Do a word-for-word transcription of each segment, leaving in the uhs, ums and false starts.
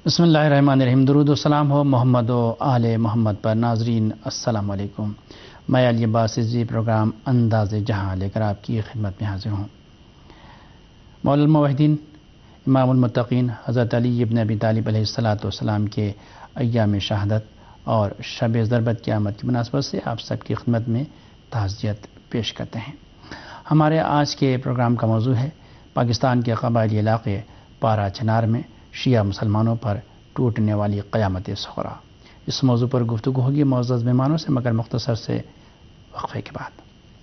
بسم اللہ الرحمن الرحیم۔ درود و سلام ہو محمد و آل محمد پر۔ ناظرین السلام علیکم۔ میں علی عباس رضوی پروگرام انداز جہاں لے کر آپ کی خدمت میں حاضر ہوں۔ مولا الموحدین امام المتقین حضرت علی ابن ابی طالب علیہ الصلاۃ والسلام کے ایام شہادت اور شب ضربت قیامت کی مناسبت سے آپ سب کی خدمت میں تعزیت پیش کرتے ہیں۔ ہمارے آج کے پروگرام کا موضوع ہے پاکستان کے قبائلی علاقے پارا چنار میں شیعہ مسلمانوں پر ٹوٹنے والی قیامت صغریٰ۔ اس موضوع پر گفتگو ہوگی معزز مہمانوں سے، مگر مختصر سے وقفے کے بعد۔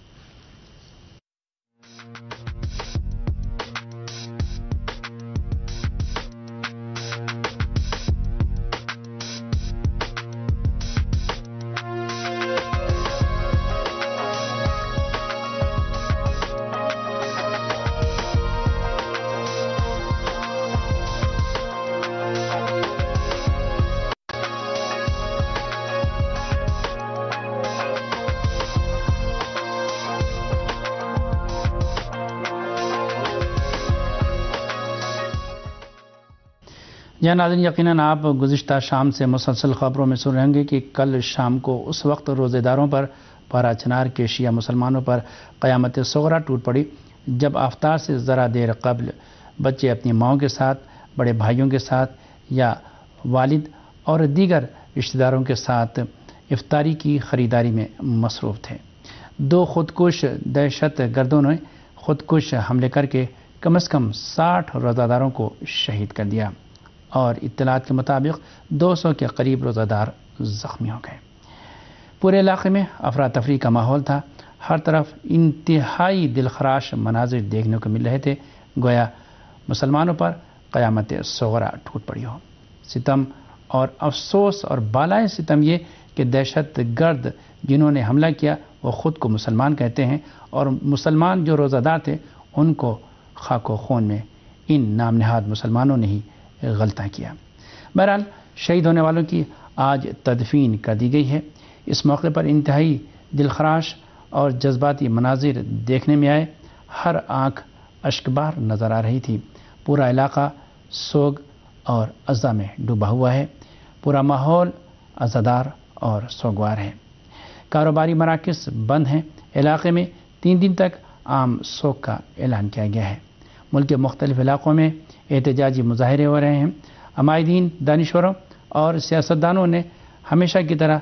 جہاں ناظرین، یقیناً آپ گزشتہ شام سے مسلسل خبروں میں سن رہے ہوں گے کہ کل شام کو اس وقت روزے داروں پر پارا چنار کے شیعہ مسلمانوں پر قیامت صغریٰ ٹوٹ پڑی جب افطار سے ذرا دیر قبل بچے اپنی ماؤں کے ساتھ، بڑے بھائیوں کے ساتھ یا والد اور دیگر رشتہ داروں کے ساتھ افطاری کی خریداری میں مصروف تھے۔ دو خودکش دہشت گردوں نے خودکش حملے کر کے کم از کم ساٹھ روزہ داروں کو شہید کر دیا اور اطلاعات کے مطابق دو سو کے قریب روزہ دار زخمی ہو گئے۔ پورے علاقے میں افراتفری کا ماحول تھا۔ ہر طرف انتہائی دلخراش مناظر دیکھنے کو مل رہے تھے، گویا مسلمانوں پر قیامت صغریٰ ٹوٹ پڑی ہو۔ ستم اور افسوس اور بالائے ستم یہ کہ دہشت گرد جنہوں نے حملہ کیا وہ خود کو مسلمان کہتے ہیں، اور مسلمان جو روزہ دار تھے ان کو خاک و خون میں ان نام نہاد مسلمانوں نے ہی غلطہ کیا۔ بہرحال شہید ہونے والوں کی آج تدفین کر دی گئی ہے۔ اس موقع پر انتہائی دلخراش اور جذباتی مناظر دیکھنے میں آئے۔ ہر آنکھ اشکبار نظر آ رہی تھی۔ پورا علاقہ سوگ اور عزا میں ڈوبا ہوا ہے۔ پورا ماحول عزادار اور سوگوار ہے۔ کاروباری مراکز بند ہیں۔ علاقے میں تین دن تک عام سوگ کا اعلان کیا گیا ہے۔ ملک کے مختلف علاقوں میں احتجاجی مظاہرے ہو رہے ہیں۔ عمائدین، دانشوروں اور سیاستدانوں نے ہمیشہ کی طرح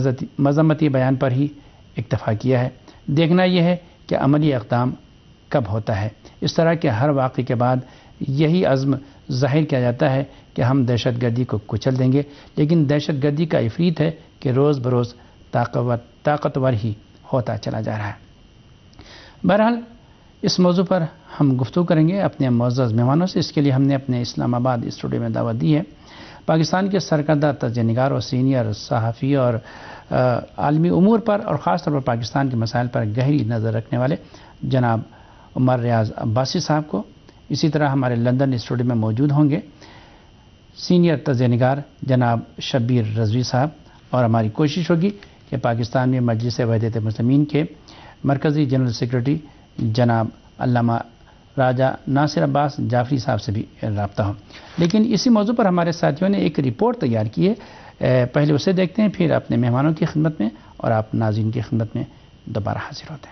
مذمتی بیان پر ہی اکتفا کیا ہے۔ دیکھنا یہ ہے کہ عملی اقدام کب ہوتا ہے۔ اس طرح کے ہر واقعے کے بعد یہی عزم ظاہر کیا جاتا ہے کہ ہم دہشت گردی کو کچل دیں گے، لیکن دہشت گردی کا افریت ہے کہ روز بروز طاقتور ہی ہوتا چلا جا رہا ہے۔ بہرحال اس موضوع پر ہم گفتگو کریں گے اپنے معزز مہمانوں سے۔ اس کے لیے ہم نے اپنے اسلام آباد اسٹوڈیو میں دعوت دی ہے پاکستان کے سرکردہ تجزیہ نگار اور سینئر صحافی اور عالمی امور پر اور خاص طور پر پاکستان کے مسائل پر گہری نظر رکھنے والے جناب عمر ریاض عباسی صاحب کو۔ اسی طرح ہمارے لندن اسٹوڈیو میں موجود ہوں گے سینئر تجزیہ نگار جناب شبیر رضوی صاحب، اور ہماری کوشش ہوگی کہ پاکستان میں مجلس وحدت مسلمین کے مرکزی جنرل سیکرٹری جناب علامہ راجہ ناصر عباس جعفری صاحب سے بھی رابطہ ہو۔ لیکن اسی موضوع پر ہمارے ساتھیوں نے ایک رپورٹ تیار کی ہے، پہلے اسے دیکھتے ہیں، پھر اپنے مہمانوں کی خدمت میں اور آپ ناظرین کی خدمت میں دوبارہ حاضر ہوتے ہیں۔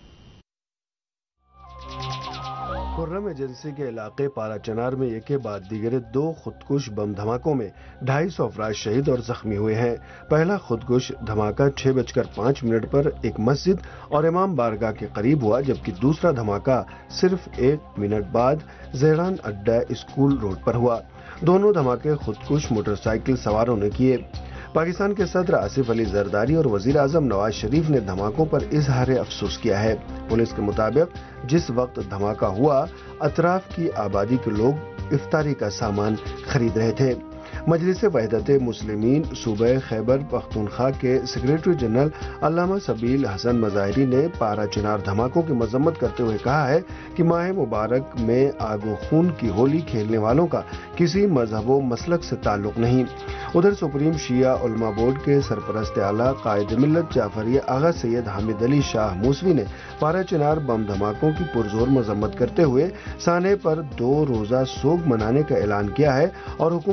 خرم ایجنسی کے علاقے پارا چنار میں ایک کے بعد دیگر دو خودکش بم دھماکوں میں ڈھائی سو افراد شہید اور زخمی ہوئے ہیں۔ پہلا خودکش دھماکہ چھ بج کر پانچ منٹ پر ایک مسجد اور امام بارگاہ کے قریب ہوا، جبکہ دوسرا دھماکہ صرف ایک منٹ بعد زیران اڈا اسکول روڈ پر ہوا۔ دونوں دھماکے خودکش موٹر سائیکل سواروں نے کیے۔ پاکستان کے صدر آصف علی زرداری اور وزیر اعظم نواز شریف نے دھماکوں پر اظہار افسوس کیا ہے۔ پولیس کے مطابق جس وقت دھماکہ ہوا اطراف کی آبادی کے لوگ افطاری کا سامان خرید رہے تھے۔ مجلس وحدت مسلمین صوبہ خیبر پختونخوا کے سیکریٹری جنرل علامہ سبیل حسن مظاہری نے پارا چنار دھماکوں کی مذمت کرتے ہوئے کہا ہے کہ ماہ مبارک میں آگ و خون کی ہولی کھیلنے والوں کا کسی مذہب و مسلک سے تعلق نہیں۔ ادھر سپریم شیعہ علماء بورڈ کے سرپرست اعلیٰ قائد ملت جعفریہ آغا سید حامد علی شاہ موسوی نے پارا چنار بم دھماکوں کی پرزور مذمت کرتے ہوئے سانحے پر دو روزہ سوگ منانے کا اعلان کیا ہے اور حکومت سے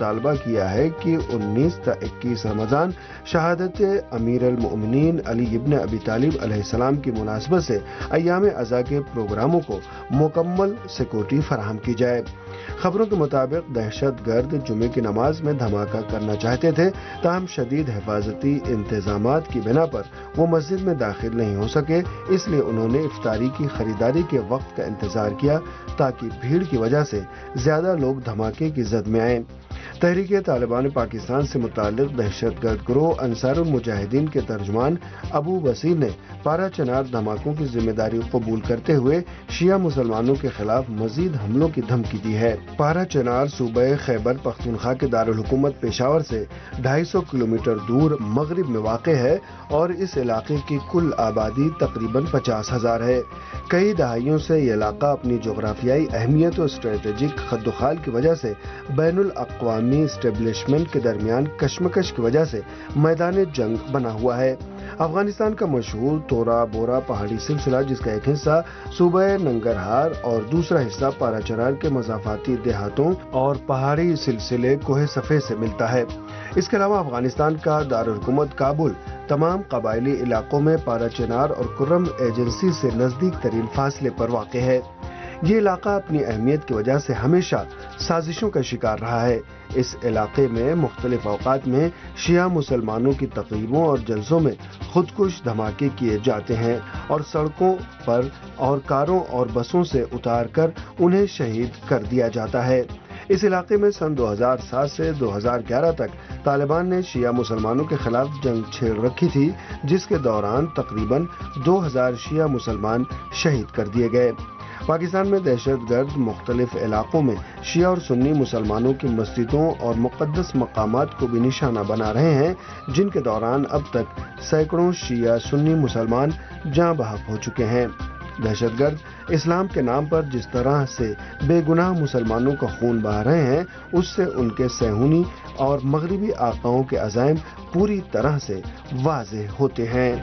مطالبہ کیا ہے کہ انیس تا اکیس رمضان شہادت امیر المؤمنین علی ابن ابی طالب علیہ السلام کی مناسبت سے ایام ازا کے پروگراموں کو مکمل سیکورٹی فراہم کی جائے۔ خبروں کے مطابق دہشت گرد جمعے کی نماز میں دھماکہ کرنا چاہتے تھے، تاہم شدید حفاظتی انتظامات کی بنا پر وہ مسجد میں داخل نہیں ہو سکے، اس لیے انہوں نے افطاری کی خریداری کے وقت کا انتظار کیا تاکہ بھیڑ کی وجہ سے زیادہ لوگ دھماکے کی زد میں آئیں۔ تحریک طالبان پاکستان سے متعلق دہشت گرد گروہ انصار المجاہدین کے ترجمان ابو بصیر نے پارا چنار دھماکوں کی ذمہ داری قبول کرتے ہوئے شیعہ مسلمانوں کے خلاف مزید حملوں کی دھمکی دی ہے۔ پارا چنار صوبہ خیبر پختونخوا کے دارالحکومت پشاور سے ڈھائی سو کلومیٹر دور مغرب میں واقع ہے اور اس علاقے کی کل آبادی تقریباً پچاس ہزار ہے۔ کئی دہائیوں سے یہ علاقہ اپنی جغرافیائی اہمیت اور اسٹریٹجک خد و خال کی وجہ سے بین الاقوامی اسٹیبلشمنٹ کے درمیان کشمکش کی وجہ سے میدان جنگ بنا ہوا ہے۔ افغانستان کا مشہور تورا بورا پہاڑی سلسلہ، جس کا ایک حصہ صوبہ ننگرہار اور دوسرا حصہ پارا چنار کے مضافاتی دیہاتوں اور پہاڑی سلسلے کوہ صفے سے ملتا ہے۔ اس کے علاوہ افغانستان کا دارالحکومت کابل تمام قبائلی علاقوں میں پارا چنار اور کرم ایجنسی سے نزدیک ترین فاصلے پر واقع ہے۔ یہ علاقہ اپنی اہمیت کی وجہ سے ہمیشہ سازشوں کا شکار رہا ہے۔ اس علاقے میں مختلف اوقات میں شیعہ مسلمانوں کی تقریبوں اور جلسوں میں خودکش دھماکے کیے جاتے ہیں اور سڑکوں پر اور کاروں اور بسوں سے اتار کر انہیں شہید کر دیا جاتا ہے۔ اس علاقے میں سن دو ہزار سات سے دو ہزار گیارہ تک طالبان نے شیعہ مسلمانوں کے خلاف جنگ چھیڑ رکھی تھی، جس کے دوران تقریباً دو ہزار شیعہ مسلمان شہید کر دیے گئے۔ پاکستان میں دہشت گرد مختلف علاقوں میں شیعہ اور سنی مسلمانوں کی مسجدوں اور مقدس مقامات کو بھی نشانہ بنا رہے ہیں، جن کے دوران اب تک سینکڑوں شیعہ سنی مسلمان جاں بحق ہو چکے ہیں۔ دہشت گرد اسلام کے نام پر جس طرح سے بے گناہ مسلمانوں کا خون بہا رہے ہیں، اس سے ان کے صہیونی اور مغربی آقاؤں کے عزائم پوری طرح سے واضح ہوتے ہیں۔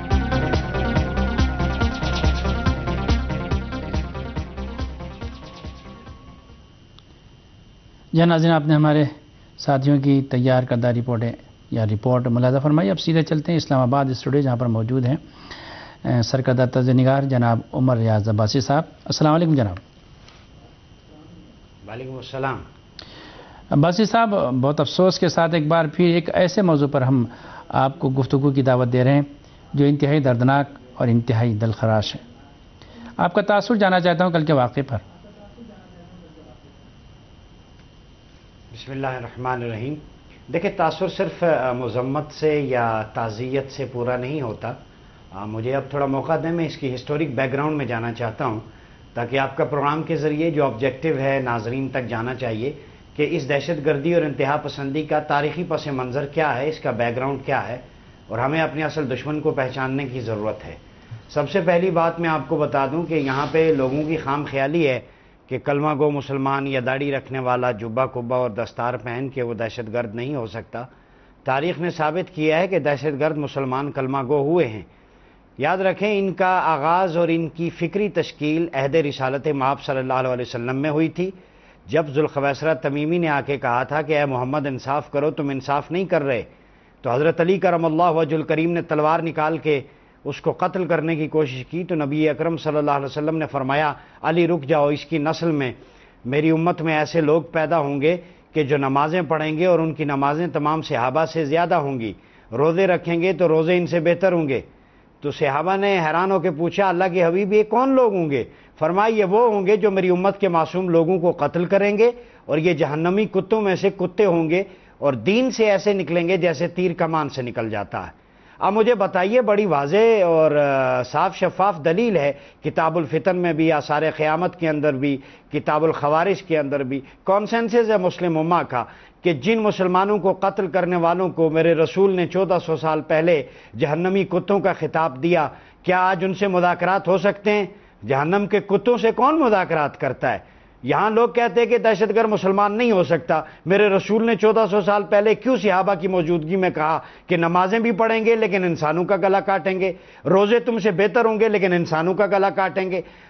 جی ناظرین، آپ نے ہمارے ساتھیوں کی تیار کردہ رپورٹیں یا رپورٹ ملاحظہ فرمائی۔ اب سیدھے چلتے ہیں اسلام آباد اسٹوڈیو، جہاں پر موجود ہیں سرکردہ تجزیہ نگار جناب عمر ریاض عباسی صاحب۔ السلام علیکم جناب۔ وعلیکم السلام۔ عباسی صاحب، بہت افسوس کے ساتھ ایک بار پھر ایک ایسے موضوع پر ہم آپ کو گفتگو کی دعوت دے رہے ہیں جو انتہائی دردناک اور انتہائی دلخراش ہے۔ آپ کا تاثر جانا چاہتا ہوں کل کے واقعے پر۔ بسم اللہ الرحمن الرحیم۔ دیکھیں، تاثر صرف مذمت سے یا تعزیت سے پورا نہیں ہوتا۔ مجھے اب تھوڑا موقع دیں، میں اس کی ہسٹورک بیک گراؤنڈ میں جانا چاہتا ہوں تاکہ آپ کا پروگرام کے ذریعے جو آبجیکٹو ہے ناظرین تک جانا چاہیے کہ اس دہشت گردی اور انتہا پسندی کا تاریخی پس منظر کیا ہے، اس کا بیک گراؤنڈ کیا ہے، اور ہمیں اپنے اصل دشمن کو پہچاننے کی ضرورت ہے۔ سب سے پہلی بات میں آپ کو بتا دوں کہ یہاں پہ لوگوں کی خام خیالی ہے کہ کلمہ گو مسلمان یا داڑھی رکھنے والا جبہ کبا اور دستار پہن کے وہ دہشت گرد نہیں ہو سکتا۔ تاریخ نے ثابت کیا ہے کہ دہشت گرد مسلمان کلمہ گو ہوئے ہیں۔ یاد رکھیں، ان کا آغاز اور ان کی فکری تشکیل عہد رسالت مآب صلی اللہ علیہ وسلم میں ہوئی تھی، جب ذوالخویسرہ تمیمی نے آ کے کہا تھا کہ اے محمد انصاف کرو، تم انصاف نہیں کر رہے، تو حضرت علی کرم اللہ وجہ الکریم نے تلوار نکال کے اس کو قتل کرنے کی کوشش کی، تو نبی اکرم صلی اللہ علیہ وسلم نے فرمایا علی رک جاؤ، اس کی نسل میں میری امت میں ایسے لوگ پیدا ہوں گے کہ جو نمازیں پڑھیں گے اور ان کی نمازیں تمام صحابہ سے زیادہ ہوں گی، روزے رکھیں گے تو روزے ان سے بہتر ہوں گے۔ تو صحابہ نے حیران ہو کے پوچھا اللہ کے حبیب یہ کون لوگ ہوں گے؟ فرمایا یہ وہ ہوں گے جو میری امت کے معصوم لوگوں کو قتل کریں گے، اور یہ جہنمی کتوں میں سے کتے ہوں گے اور دین سے ایسے نکلیں گے جیسے تیر کمان سے نکل جاتا ہے۔ اب مجھے بتائیے، بڑی واضح اور صاف شفاف دلیل ہے کتاب الفتن میں بھی، آثار قیامت کے اندر بھی، کتاب الخوارج کے اندر بھی، کانسنسس ہے مسلم امہ کا کہ جن مسلمانوں کو قتل کرنے والوں کو میرے رسول نے چودہ سو سال پہلے جہنمی کتوں کا خطاب دیا، کیا آج ان سے مذاکرات ہو سکتے ہیں؟ جہنم کے کتوں سے کون مذاکرات کرتا ہے؟ یہاں لوگ کہتے ہیں کہ دہشت گرد مسلمان نہیں ہو سکتا۔ میرے رسول نے چودہ سو سال پہلے کیوں صحابہ کی موجودگی میں کہا کہ نمازیں بھی پڑھیں گے لیکن انسانوں کا گلا کاٹیں گے، روزے تم سے بہتر ہوں گے لیکن انسانوں کا گلا کاٹیں گے؟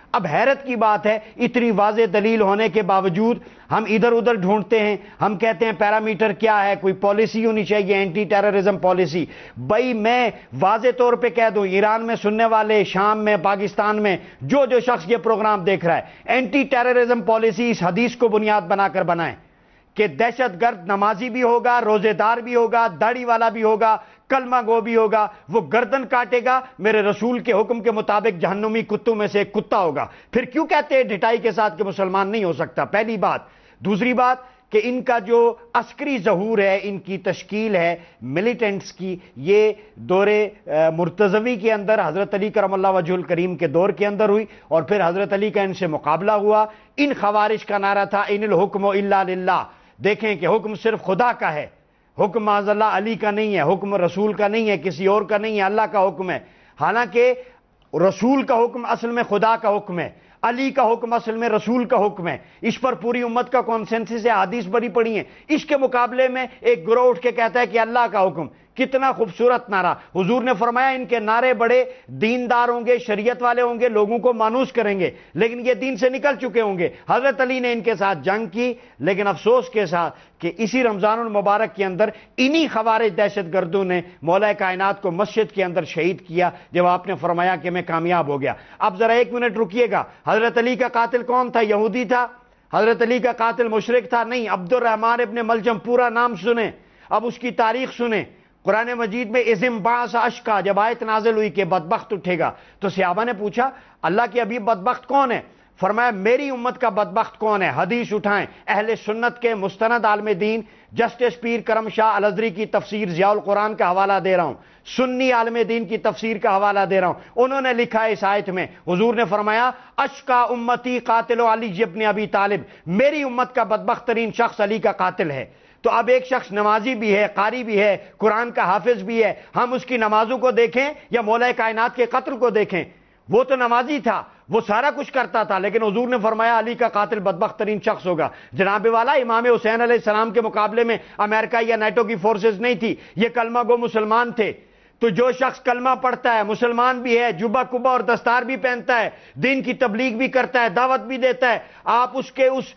اب حیرت کی بات ہے اتنی واضح دلیل ہونے کے باوجود ہم ادھر ادھر ڈھونڈتے ہیں, ہم کہتے ہیں پیرامیٹر کیا ہے, کوئی پالیسی ہونی چاہیے اینٹی ٹیررزم پالیسی. بھائی میں واضح طور پہ کہہ دوں, ایران میں سننے والے, شام میں, پاکستان میں جو جو شخص یہ پروگرام دیکھ رہا ہے, اینٹی ٹیررزم پالیسی اس حدیث کو بنیاد بنا کر بنائیں کہ دہشت گرد نمازی بھی ہوگا, روزے دار بھی ہوگا, داڑھی والا بھی ہوگا, کلمہ گو بھی ہوگا, وہ گردن کاٹے گا, میرے رسول کے حکم کے مطابق جہنمی کتوں میں سے ایک کتا ہوگا. پھر کیوں کہتے ہیں ڈٹائی کے ساتھ کہ مسلمان نہیں ہو سکتا؟ پہلی بات. دوسری بات کہ ان کا جو عسکری ظہور ہے, ان کی تشکیل ہے ملیٹنٹس کی, یہ دور مرتضوی کے اندر حضرت علی کرم اللہ وجہ الکریم کے دور کے اندر ہوئی, اور پھر حضرت علی کا ان سے مقابلہ ہوا. ان خوارج کا نعرہ تھا ان الحکم الا للہ. دیکھیں کہ حکم صرف خدا کا ہے, حکم معاذ اللہ علی کا نہیں ہے, حکم رسول کا نہیں ہے, کسی اور کا نہیں ہے, اللہ کا حکم ہے. حالانکہ رسول کا حکم اصل میں خدا کا حکم ہے, علی کا حکم اصل میں رسول کا حکم ہے. اس پر پوری امت کا کانسنسس ہے, حدیث بڑی پڑی ہیں. اس کے مقابلے میں ایک گروہ اٹھ کے کہتا ہے کہ اللہ کا حکم. کتنا خوبصورت نعرہ. حضور نے فرمایا ان کے نعرے بڑے دیندار ہوں گے, شریعت والے ہوں گے, لوگوں کو مانوس کریں گے, لیکن یہ دین سے نکل چکے ہوں گے. حضرت علی نے ان کے ساتھ جنگ کی, لیکن افسوس کے ساتھ کہ اسی رمضان المبارک کے اندر انہی خوارج دہشت گردوں نے مولا کائنات کو مسجد کے اندر شہید کیا, جب آپ نے فرمایا کہ میں کامیاب ہو گیا. اب ذرا ایک منٹ رکیے گا, حضرت علی کا قاتل کون تھا؟ یہودی تھا؟ حضرت علی کا قاتل مشرک تھا؟ نہیں. عبد الرحمن ابن ملجم, پورا نام سنیں, اب اس کی تاریخ سنیں. قرآن مجید میں ازم باس اشکا جب آیت نازل ہوئی کہ بدبخت اٹھے گا, تو صحابہ نے پوچھا اللہ کے حبیب بدبخت کون ہے؟ فرمایا میری امت کا بدبخت کون ہے؟ حدیث اٹھائیں, اہل سنت کے مستند عالم دین جسٹس پیر کرم شاہ الازری کی تفسیر ضیاء القرآن کا حوالہ دے رہا ہوں, سنی عالم دین کی تفسیر کا حوالہ دے رہا ہوں. انہوں نے لکھا ہے اس آیت میں, حضور نے فرمایا اشکا امتی قاتل علی ابن ابی طالب, میری امت کا بدبخت ترین شخص علی کا قاتل ہے. تو اب ایک شخص نمازی بھی ہے, قاری بھی ہے, قرآن کا حافظ بھی ہے, ہم اس کی نمازوں کو دیکھیں یا مولا کائنات کے قتل کو دیکھیں؟ وہ تو نمازی تھا, وہ سارا کچھ کرتا تھا, لیکن حضور نے فرمایا علی کا قاتل بدبخت ترین شخص ہوگا. جناب والا, امام حسین علیہ السلام کے مقابلے میں امریکہ یا نیٹو کی فورسز نہیں تھی, یہ کلمہ گو مسلمان تھے. تو جو شخص کلمہ پڑھتا ہے, مسلمان بھی ہے, جبہ کبا اور دستار بھی پہنتا ہے, دین کی تبلیغ بھی کرتا ہے, دعوت بھی دیتا ہے, آپ اس کے اس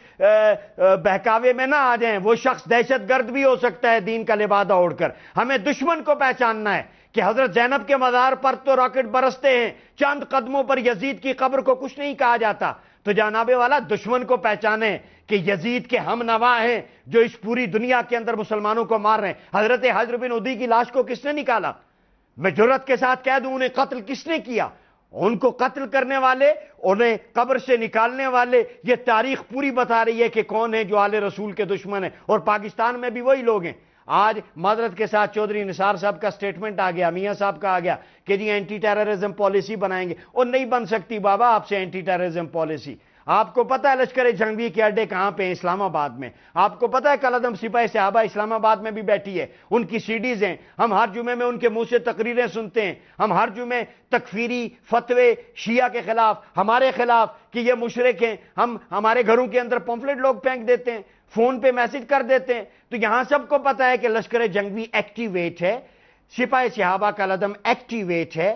بہکاوے میں نہ آ جائیں. وہ شخص دہشت گرد بھی ہو سکتا ہے دین کا لبادہ اوڑھ کر. ہمیں دشمن کو پہچاننا ہے کہ حضرت زینب کے مزار پر تو راکٹ برستے ہیں, چند قدموں پر یزید کی قبر کو کچھ نہیں کہا جاتا. تو جناب والا, دشمن کو پہچانیں کہ یزید کے ہم نوا ہیں جو اس پوری دنیا کے اندر مسلمانوں کو مار رہے ہیں. حضرت حجر بن عدی کی لاش کو کس نے نکالا؟ میں جرات کے ساتھ کہہ دوں, انہیں قتل کس نے کیا؟ ان کو قتل کرنے والے, انہیں قبر سے نکالنے والے, یہ تاریخ پوری بتا رہی ہے کہ کون ہے جو آل رسول کے دشمن ہیں, اور پاکستان میں بھی وہی لوگ ہیں. آج معذرت کے ساتھ چودھری نثار صاحب کا سٹیٹمنٹ آ گیا, میاں صاحب کا آ گیا کہ جی اینٹی ٹیررزم پالیسی بنائیں گے. اور نہیں بن سکتی بابا آپ سے اینٹی ٹیررزم پالیسی. آپ کو پتہ ہے لشکر جنگی کے اڈے کہاں پہ ہیں؟ اسلام آباد میں. آپ کو پتہ ہے کالعدم سپاہی صحابہ اسلام آباد میں بھی بیٹھی ہے, ان کی سیڈیز ہیں. ہم ہر جمعے میں ان کے منہ سے تقریریں سنتے ہیں. ہم ہر جمعے تکفیری فتوے شیعہ کے خلاف, ہمارے خلاف کہ یہ مشرک ہیں, ہم ہمارے گھروں کے اندر پمفلٹ لوگ پھینک دیتے ہیں, فون پہ میسج کر دیتے ہیں. تو یہاں سب کو پتہ ہے کہ لشکر جنگی ایکٹیویٹ ہے, سپاہی صحابہ کالعدم ایکٹیویٹ ہے,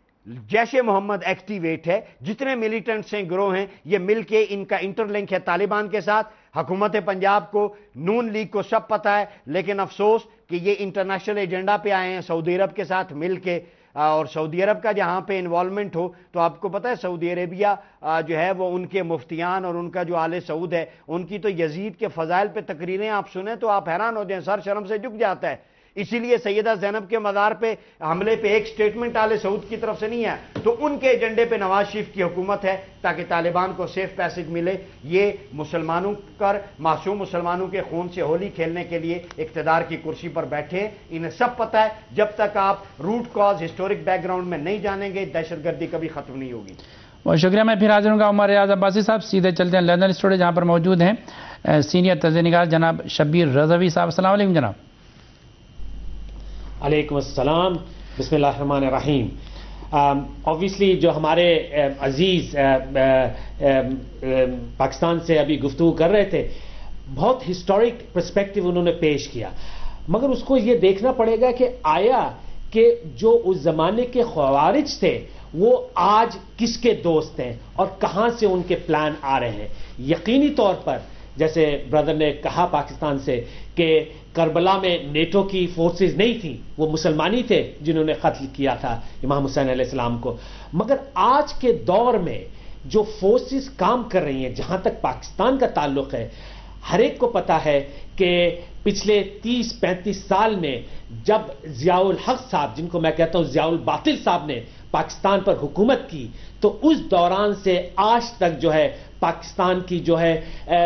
جیش محمد ایکٹیویٹ ہے, جتنے ملیٹنٹس ہیں, گروہ ہیں, یہ مل کے ان کا انٹر لنک ہے طالبان کے ساتھ. حکومت پنجاب کو, نون لیگ کو سب پتہ ہے, لیکن افسوس کہ یہ انٹرنیشنل ایجنڈا پہ آئے ہیں سعودی عرب کے ساتھ مل کے. اور سعودی عرب کا جہاں پہ انوالومنٹ ہو, تو آپ کو پتہ ہے سعودی عربیہ جو ہے وہ ان کے مفتیان اور ان کا جو آل سعود ہے, ان کی تو یزید کے فضائل پہ تقریریں آپ سنیں تو آپ حیران ہو جائیں, سر شرم سے جھک جاتا ہے. اسی لیے سیدہ زینب کے مزار پہ حملے پہ ایک سٹیٹمنٹ آل سعود کی طرف سے نہیں ہے, تو ان کے ایجنڈے پہ نواز شریف کی حکومت ہے تاکہ طالبان کو سیف پیسج ملے. یہ مسلمانوں پر, معصوم مسلمانوں کے خون سے ہولی کھیلنے کے لیے اقتدار کی کرسی پر بیٹھے. انہیں سب پتہ ہے, جب تک آپ روٹ کاز ہسٹورک بیک گراؤنڈ میں نہیں جانیں گے, دہشت گردی کبھی ختم نہیں ہوگی. بہت شکریہ. میں پھر حاضر ہوں گا عمر ریاض عباسی صاحب. سیدھے چلتے ہیں لندن اسٹوڈیو جہاں پر موجود ہیں سینئر تجزیہ نگار جناب شبیر رضوی صاحب. السلام علیکم جناب. علیکم السلام. بسم اللہ الرحمن الرحیم. آبویسلی جو ہمارے عزیز پاکستان سے ابھی گفتگو کر رہے تھے, بہت ہسٹورک پرسپیکٹو انہوں نے پیش کیا, مگر اس کو یہ دیکھنا پڑے گا کہ آیا کہ جو اس زمانے کے خوارج تھے وہ آج کس کے دوست ہیں اور کہاں سے ان کے پلان آ رہے ہیں. یقینی طور پر جیسے بردر نے کہا پاکستان سے کہ کربلا میں نیٹو کی فورسز نہیں تھیں, وہ مسلمانی تھے جنہوں نے قتل کیا تھا امام حسین علیہ السلام کو. مگر آج کے دور میں جو فورسز کام کر رہی ہیں, جہاں تک پاکستان کا تعلق ہے, ہر ایک کو پتا ہے کہ پچھلے تیس پینتیس سال میں جب ضیاء الحق صاحب, جن کو میں کہتا ہوں ضیاء الباطل صاحب, نے پاکستان پر حکومت کی, تو اس دوران سے آج تک جو ہے پاکستان کی جو ہے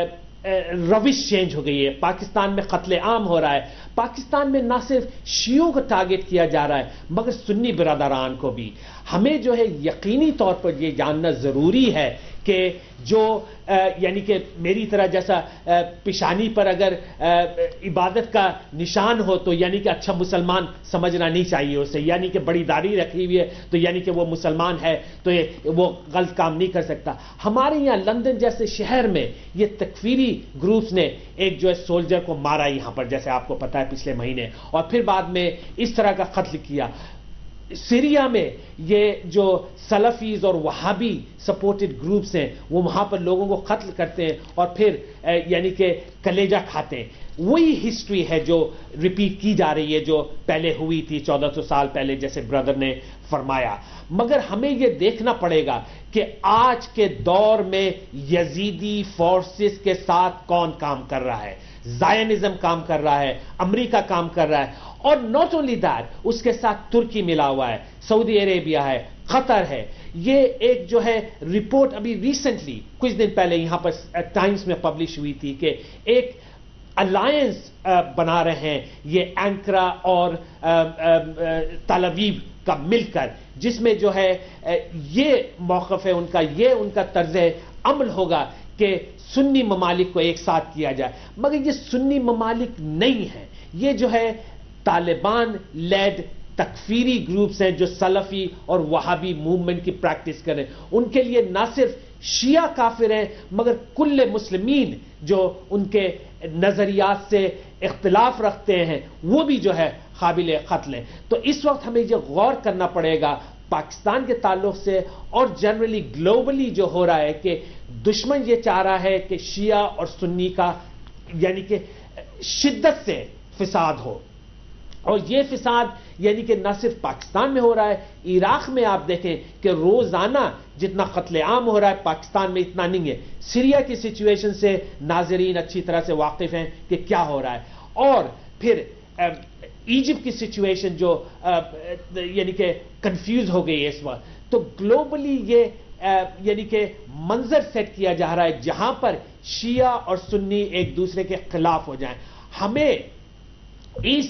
روش چینج ہو گئی ہے. پاکستان میں قتل عام ہو رہا ہے. پاکستان میں نہ صرف شیعوں کو ٹارگٹ کیا جا رہا ہے مگر سنی برادران کو بھی. ہمیں جو ہے یقینی طور پر یہ جاننا ضروری ہے کہ جو یعنی کہ میری طرح جیسا پیشانی پر اگر عبادت کا نشان ہو تو یعنی کہ اچھا مسلمان سمجھنا نہیں چاہیے اسے, یعنی کہ بڑی داڑھی رکھی ہوئی ہے تو یعنی کہ وہ مسلمان ہے, تو یہ وہ غلط کام نہیں کر سکتا. ہمارے یہاں لندن جیسے شہر میں یہ تکفیری گروپس نے ایک جو ہے سولجر کو مارا یہاں پر, جیسے آپ کو پتا ہے پچھلے مہینے, اور پھر بعد میں اس طرح کا قتل کیا. سیریا میں یہ جو سلفیز اور وہابی سپورٹڈ گروپس ہیں وہ وہاں پر لوگوں کو قتل کرتے ہیں اور پھر یعنی کہ کلیجہ کھاتے ہیں. وہی ہسٹری ہے جو ریپیٹ کی جا رہی ہے جو پہلے ہوئی تھی چودہ سو سال پہلے, جیسے بردر نے فرمایا. مگر ہمیں یہ دیکھنا پڑے گا کہ آج کے دور میں یزیدی فورسز کے ساتھ کون کام کر رہا ہے. زائنزم کام کر رہا ہے, امریکہ کام کر رہا ہے, اور ناٹ اونلی دیٹ, اس کے ساتھ ترکی ملا ہوا ہے, سعودی عربیہ ہے, قطر ہے. یہ ایک جو ہے رپورٹ ابھی ریسنٹلی کچھ دن پہلے یہاں پر ٹائمز میں پبلش ہوئی تھی کہ ایک الائنس بنا رہے ہیں یہ اینکرا اور تل ابیب کا مل کر, جس میں جو ہے یہ موقف ہے ان کا, یہ ان کا طرز عمل ہوگا کہ سنی ممالک کو ایک ساتھ کیا جائے. مگر یہ سنی ممالک نہیں ہیں, یہ جو ہے طالبان لیڈ تکفیری گروپس ہیں جو سلفی اور وہابی موومنٹ کی پریکٹس کریں. ان کے لیے نہ صرف شیعہ کافر ہیں مگر کل مسلمین جو ان کے نظریات سے اختلاف رکھتے ہیں وہ بھی جو ہے قابل قتل ہیں. تو اس وقت ہمیں یہ غور کرنا پڑے گا پاکستان کے تعلق سے اور جنرلی گلوبلی جو ہو رہا ہے کہ دشمن یہ چاہ رہا ہے کہ شیعہ اور سنی کا یعنی کہ شدت سے فساد ہو, اور یہ فساد یعنی کہ نہ صرف پاکستان میں ہو رہا ہے, عراق میں آپ دیکھیں کہ روزانہ جتنا قتل عام ہو رہا ہے پاکستان میں اتنا نہیں ہے. سیریا کی سچویشن سے ناظرین اچھی طرح سے واقف ہیں کہ کیا ہو رہا ہے, اور پھر ایجپٹ کی سچویشن جو یعنی کہ کنفیوز ہو گئی ہے اس وقت. تو گلوبلی یہ یعنی کہ منظر سیٹ کیا جا رہا ہے جہاں پر شیعہ اور سنی ایک دوسرے کے خلاف ہو جائیں. ہمیں اس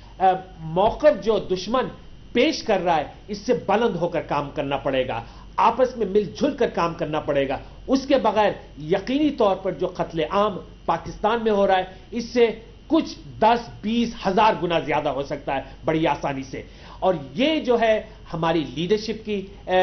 موقف جو دشمن پیش کر رہا ہے اس سے بلند ہو کر کام کرنا پڑے گا, آپس میں مل جل کر کام کرنا پڑے گا. اس کے بغیر یقینی طور پر جو قتل عام پاکستان میں ہو رہا ہے اس سے کچھ دس بیس ہزار گنا زیادہ ہو سکتا ہے بڑی آسانی سے. اور یہ جو ہے ہماری لیڈرشپ کی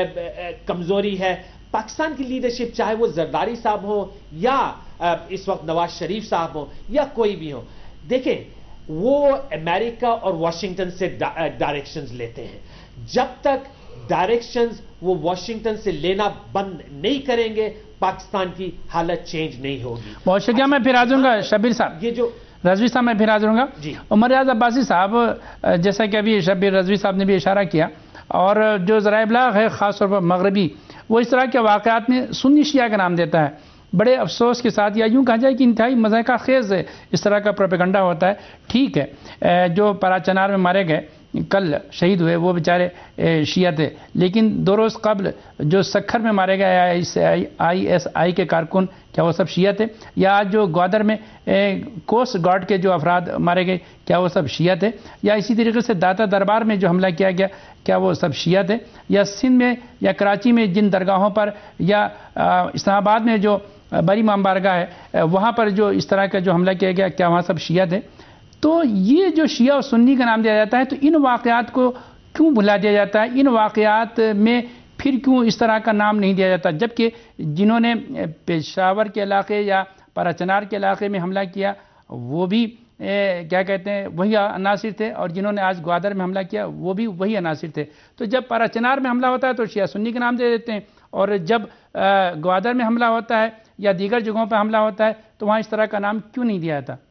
کمزوری ہے. پاکستان کی لیڈرشپ چاہے وہ زرداری صاحب ہوں یا اس وقت نواز شریف صاحب ہوں یا کوئی بھی ہو, دیکھیں وہ امریکہ اور واشنگٹن سے ڈائریکشنز لیتے ہیں. جب تک ڈائریکشنز وہ واشنگٹن سے لینا بند نہیں کریں گے پاکستان کی حالت چینج نہیں ہوگی. بہت شکریہ. میں پھر آ جاؤں گا شبیر صاحب, یہ جو رضوی صاحب میں پھر آ جاؤں گا. جی عمر ریاض عباسی صاحب, جیسا کہ ابھی شبیر رضوی صاحب نے بھی اشارہ کیا, اور جو ذرائع ابلاغ ہے خاص طور پر مغربی وہ اس طرح کے واقعات میں سنی شیعہ کا نام دیتا ہے. بڑے افسوس کے ساتھ یا یوں کہا جائے کہ انتہائی مضحکہ خیز اس طرح کا پروپیگنڈا ہوتا ہے. ٹھیک ہے, جو پارا چنار میں مارے گئے کل شہید ہوئے وہ بیچارے شیعہ تھے, لیکن دو روز قبل جو سکھر میں مارے گئے آئی ایس آئی کے کارکن کیا وہ سب شیعہ تھے؟ یا آج جو گوادر میں کوسٹ گارڈ کے جو افراد مارے گئے کیا وہ سب شیعہ تھے؟ یا اسی طریقے سے داتا دربار میں جو حملہ کیا گیا کیا وہ سب شیعہ تھے؟ یا سندھ میں یا کراچی میں جن درگاہوں پر یا اسلام آباد میں جو بری امام بارگاہ ہے وہاں پر جو اس طرح کا جو حملہ کیا گیا کیا وہاں سب شیعہ تھے؟ تو یہ جو شیعہ اور سنی کا نام دیا جاتا ہے تو ان واقعات کو کیوں بھلا دیا جاتا ہے؟ ان واقعات میں پھر کیوں اس طرح کا نام نہیں دیا جاتا؟ جبکہ جنہوں نے پشاور کے علاقے یا پارا چنار کے علاقے میں حملہ کیا وہ بھی کیا کہتے ہیں وہی عناصر تھے، اور جنہوں نے آج گوادر میں حملہ کیا وہ بھی وہی عناصر تھے. تو جب پارا چنار میں حملہ ہوتا ہے تو شیعہ سنی کے نام دے دیتے ہیں، اور جب گوادر میں حملہ ہوتا ہے یا دیگر جگہوں پہ حملہ ہوتا ہے تو وہاں اس طرح کا نام کیوں نہیں دیا جاتا؟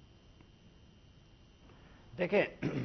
دیکھیں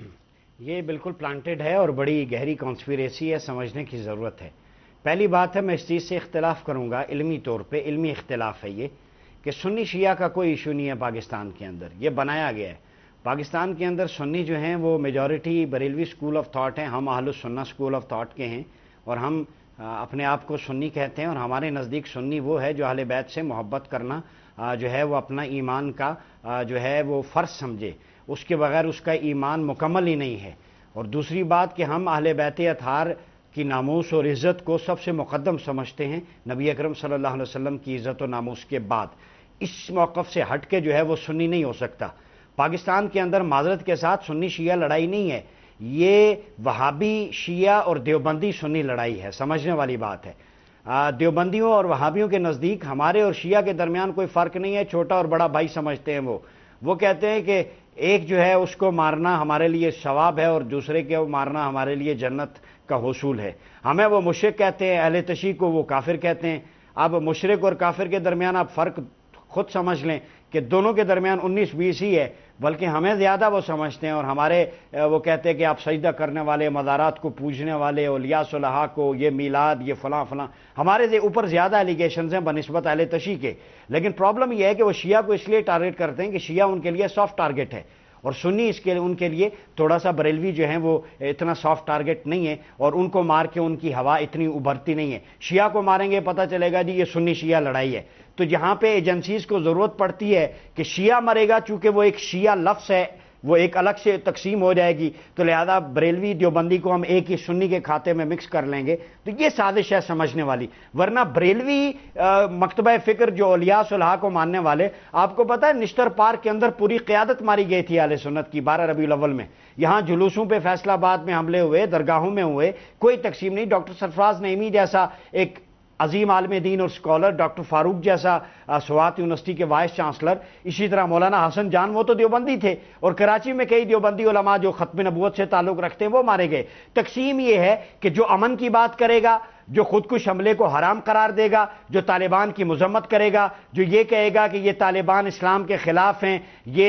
یہ بالکل پلانٹڈ ہے اور بڑی گہری کانسپیریسی ہے، سمجھنے کی ضرورت ہے. پہلی بات ہے میں اس چیز سے اختلاف کروں گا، علمی طور پہ علمی اختلاف ہے یہ کہ سنی شیعہ کا کوئی ایشو نہیں ہے پاکستان کے اندر، یہ بنایا گیا ہے. پاکستان کے اندر سنی جو ہیں وہ majority Barelvi school of thought ہیں، ہم اہل السنہ سکول آف تھاٹ کے ہیں، اور ہم اپنے آپ کو سنی کہتے ہیں، اور ہمارے نزدیک سنی وہ ہے جو اہل بیت سے محبت کرنا جو ہے وہ اپنا ایمان کا جو ہے وہ فرض سمجھے، اس کے بغیر اس کا ایمان مکمل ہی نہیں ہے. اور دوسری بات کہ ہم اہل بیت اطہار کی ناموس اور عزت کو سب سے مقدم سمجھتے ہیں نبی اکرم صلی اللہ علیہ وسلم کی عزت و ناموس کے بعد. اس موقف سے ہٹ کے جو ہے وہ سنی نہیں ہو سکتا. پاکستان کے اندر معذرت کے ساتھ سنی شیعہ لڑائی نہیں ہے، یہ وہابی شیعہ اور دیوبندی سنی لڑائی ہے، سمجھنے والی بات ہے. دیوبندیوں اور وہابیوں کے نزدیک ہمارے اور شیعہ کے درمیان کوئی فرق نہیں ہے، چھوٹا اور بڑا بھائی سمجھتے ہیں. وہ وہ کہتے ہیں کہ ایک جو ہے اس کو مارنا ہمارے لیے ثواب ہے اور دوسرے کے مارنا ہمارے لیے جنت کا حصول ہے. ہمیں وہ مشرک کہتے ہیں، اہل تشیع کو وہ کافر کہتے ہیں. اب مشرک اور کافر کے درمیان آپ فرق خود سمجھ لیں کہ دونوں کے درمیان انیس بیس ہی ہے، بلکہ ہمیں زیادہ وہ سمجھتے ہیں، اور ہمارے وہ کہتے ہیں کہ آپ سجدہ کرنے والے، مزارات کو پوجنے والے، اولیاء صلحاء کو، یہ میلاد، یہ فلاں فلاں، ہمارے اوپر زیادہ ایلیگیشنز ہیں بنسبت اہل تشیع کے. لیکن پرابلم یہ ہے کہ وہ شیعہ کو اس لیے ٹارگٹ کرتے ہیں کہ شیعہ ان کے لیے سافٹ ٹارگٹ ہے، اور سنی اس کے ان کے لیے تھوڑا سا بریلوی جو ہیں وہ اتنا سافٹ ٹارگٹ نہیں ہے، اور ان کو مار کے ان کی ہوا اتنی ابھرتی نہیں ہے. شیعہ کو ماریں گے پتہ چلے گا جی یہ سنی شیعہ لڑائی ہے. تو جہاں پہ ایجنسیز کو ضرورت پڑتی ہے کہ شیعہ مرے گا، چونکہ وہ ایک شیعہ لفظ ہے، وہ ایک الگ سے تقسیم ہو جائے گی، تو لہذا بریلوی دیوبندی کو ہم ایک ہی سنی کے کھاتے میں مکس کر لیں گے. تو یہ سازش ہے سمجھنے والی. ورنہ بریلوی مکتبہ فکر جو اولیاء صلحاء کو ماننے والے، آپ کو پتہ ہے نشتر پارک کے اندر پوری قیادت ماری گئی تھی اہل سنت کی بارہ ربیع الاول میں. یہاں جلوسوں پہ فیصلہ آباد میں حملے ہوئے، درگاہوں میں ہوئے، کوئی تقسیم نہیں. ڈاکٹر سرفراز نعیمی جیسا ایک عظیم عالم دین اور اسکالر، ڈاکٹر فاروق جیسا سوات یونیورسٹی کے وائس چانسلر، اسی طرح مولانا حسن جان وہ تو دیوبندی تھے، اور کراچی میں کئی دیوبندی علماء جو ختم نبوت سے تعلق رکھتے ہیں وہ مارے گئے. تقسیم یہ ہے کہ جو امن کی بات کرے گا، جو خودکش حملے کو حرام قرار دے گا، جو طالبان کی مذمت کرے گا، جو یہ کہے گا کہ یہ طالبان اسلام کے خلاف ہیں،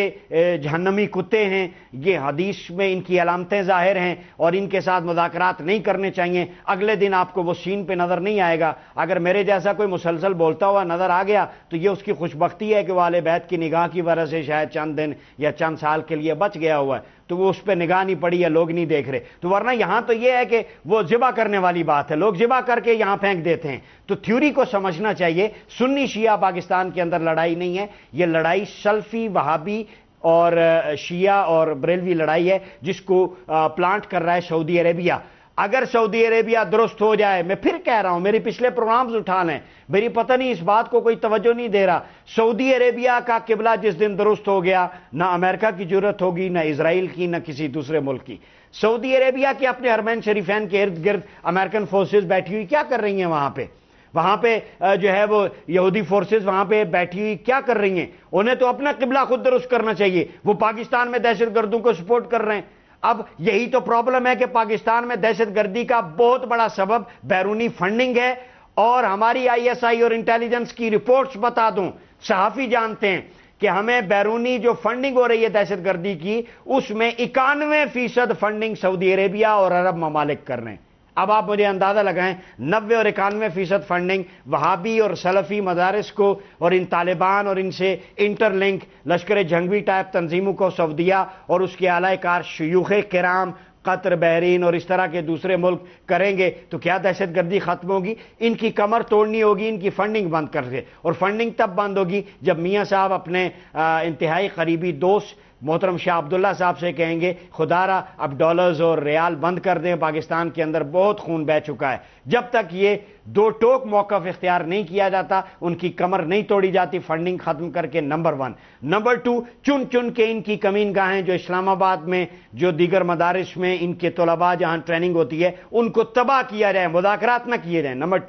یہ جہنمی کتے ہیں، یہ حدیث میں ان کی علامتیں ظاہر ہیں اور ان کے ساتھ مذاکرات نہیں کرنے چاہیے، اگلے دن آپ کو وہ سین پہ نظر نہیں آئے گا. اگر میرے جیسا کوئی مسلسل بولتا ہوا نظر آ گیا تو یہ اس کی خوش بختی ہے کہ وہ اہل بیت کی نگاہ کی وجہ سے شاید چند دن یا چند سال کے لیے بچ گیا ہوا ہے، تو وہ اس پہ نگاہ نہیں پڑی ہے، لوگ نہیں دیکھ رہے. تو ورنہ یہاں تو یہ ہے کہ وہ ذبح کرنے والی بات ہے، لوگ ذبح کر کے یہاں پھینک دیتے ہیں. تو تھیوری کو سمجھنا چاہیے. سنی شیعہ پاکستان کے اندر لڑائی نہیں ہے، یہ لڑائی سلفی، وہابی اور شیعہ اور بریلوی لڑائی ہے جس کو پلانٹ کر رہا ہے سعودی عربیہ. اگر سعودی عربیہ درست ہو جائے، میں پھر کہہ رہا ہوں، میری پچھلے پروگرامز اٹھا لیں، میری پتہ نہیں اس بات کو کوئی توجہ نہیں دے رہا. سعودی عربیہ کا قبلہ جس دن درست ہو گیا، نہ امریکہ کی جرت ہوگی، نہ اسرائیل کی، نہ کسی دوسرے ملک کی. سعودی عربیہ کے اپنے حرمین شریفین کے ارد گرد امریکن فورسز بیٹھی ہوئی کیا کر رہی ہیں وہاں پہ؟ وہاں پہ جو ہے وہ یہودی فورسز وہاں پہ بیٹھی ہوئی کیا کر رہی ہیں؟ انہیں تو اپنا قبلہ خود درست کرنا چاہیے. وہ پاکستان میں دہشت گردوں کو سپورٹ کر رہے ہیں. اب یہی تو پرابلم ہے کہ پاکستان میں دہشت گردی کا بہت بڑا سبب بیرونی فنڈنگ ہے، اور ہماری آئی ایس آئی اور انٹیلیجنس کی رپورٹس بتا دوں، صحافی جانتے ہیں کہ ہمیں بیرونی جو فنڈنگ ہو رہی ہے دہشت گردی کی، اس میں اکانوے فیصد فنڈنگ سعودی عربیہ اور عرب ممالک کر رہے ہیں. اب آپ مجھے اندازہ لگائیں، نوے اور اکانوے فیصد فنڈنگ وہابی اور سلفی مدارس کو اور ان طالبان اور ان سے انٹر لنک لشکر جنگوی ٹائپ تنظیموں کو سعودیہ اور اس کے اعلی کار شیوخ کرام قطر، بحرین اور اس طرح کے دوسرے ملک کریں گے تو کیا دہشت گردی ختم ہوگی؟ ان کی کمر توڑنی ہوگی، ان کی فنڈنگ بند کر کے. اور فنڈنگ تب بند ہوگی جب میاں صاحب اپنے انتہائی قریبی دوست محترم شاہ عبداللہ صاحب سے کہیں گے خدا را اب ڈالرز اور ریال بند کر دیں، پاکستان کے اندر بہت خون بہہ چکا ہے. جب تک یہ دو ٹوک موقف اختیار نہیں کیا جاتا، ان کی کمر نہیں توڑی جاتی فنڈنگ ختم کر کے. Number one. نمبر ٹو، چن چن کے ان کی کمین گاہیں جو اسلام آباد میں، جو دیگر مدارس میں ان کے طلباء جہاں ٹریننگ ہوتی ہے، ان کو تباہ کیا جائے، مذاکرات نہ کیے جائیں. Number two.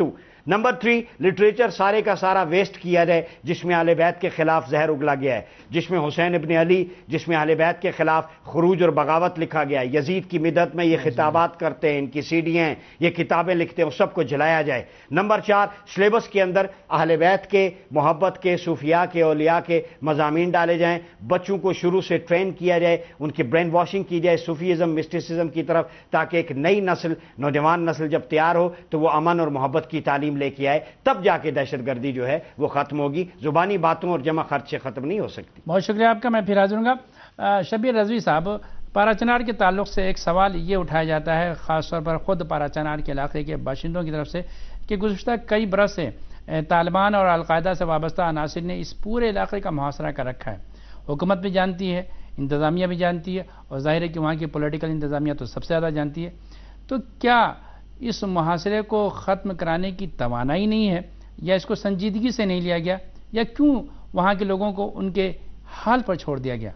Number three, literature سارے کا سارا ویسٹ کیا جائے جس میں اہل بیت کے خلاف زہر اگلا گیا ہے، جس میں حسین ابن علی، جس میں اہل بیت کے خلاف خروج اور بغاوت لکھا گیا ہے، یزید کی مدت میں یہ خطابات کرتے ہیں، ان کی سیڈیاں ہیں، یہ کتابیں لکھتے ہیں، وہ سب کو جلایا جائے۔ نمبر چار، سلیبس کے اندر اہل بیت کے، محبت کے، صوفیاء کے، اولیاء کے مضامین ڈالے جائیں، بچوں کو شروع سے ٹرین کیا جائے، ان کی برین واشنگ کی جائے صوفیزم، مسٹسزم کی طرف، تاکہ ایک نئی نسل، نوجوان نسل جب تیار ہو تو وہ امن اور محبت کی تعلیم لے کے آئے، تب جا کے دہشت گردی جو ہے وہ ختم ہوگی، زبانی باتوں اور جمع خرچ سے ختم نہیں ہو سکتی۔ بہت شکریہ آپ کا، میں پھر حاضر ہوں گا۔ شبیر رضوی صاحب، پارا چنار کے تعلق سے ایک سوال یہ اٹھایا جاتا ہے خاص طور پر خود پارا چنار کے علاقے کے باشندوں کی طرف سے کہ گزشتہ کئی برس سے طالبان اور القاعدہ سے وابستہ عناصر نے اس پورے علاقے کا محاصرہ کر رکھا ہے، حکومت بھی جانتی ہے، انتظامیہ بھی جانتی ہے، اور ظاہر ہے کہ وہاں کی پولیٹیکل انتظامیہ تو سب سے زیادہ جانتی ہے، تو کیا اس محاصرے کو ختم کرانے کی توانائی نہیں ہے، یا اس کو سنجیدگی سے نہیں لیا گیا، یا کیوں وہاں کے لوگوں کو ان کے حال پر چھوڑ دیا گیا؟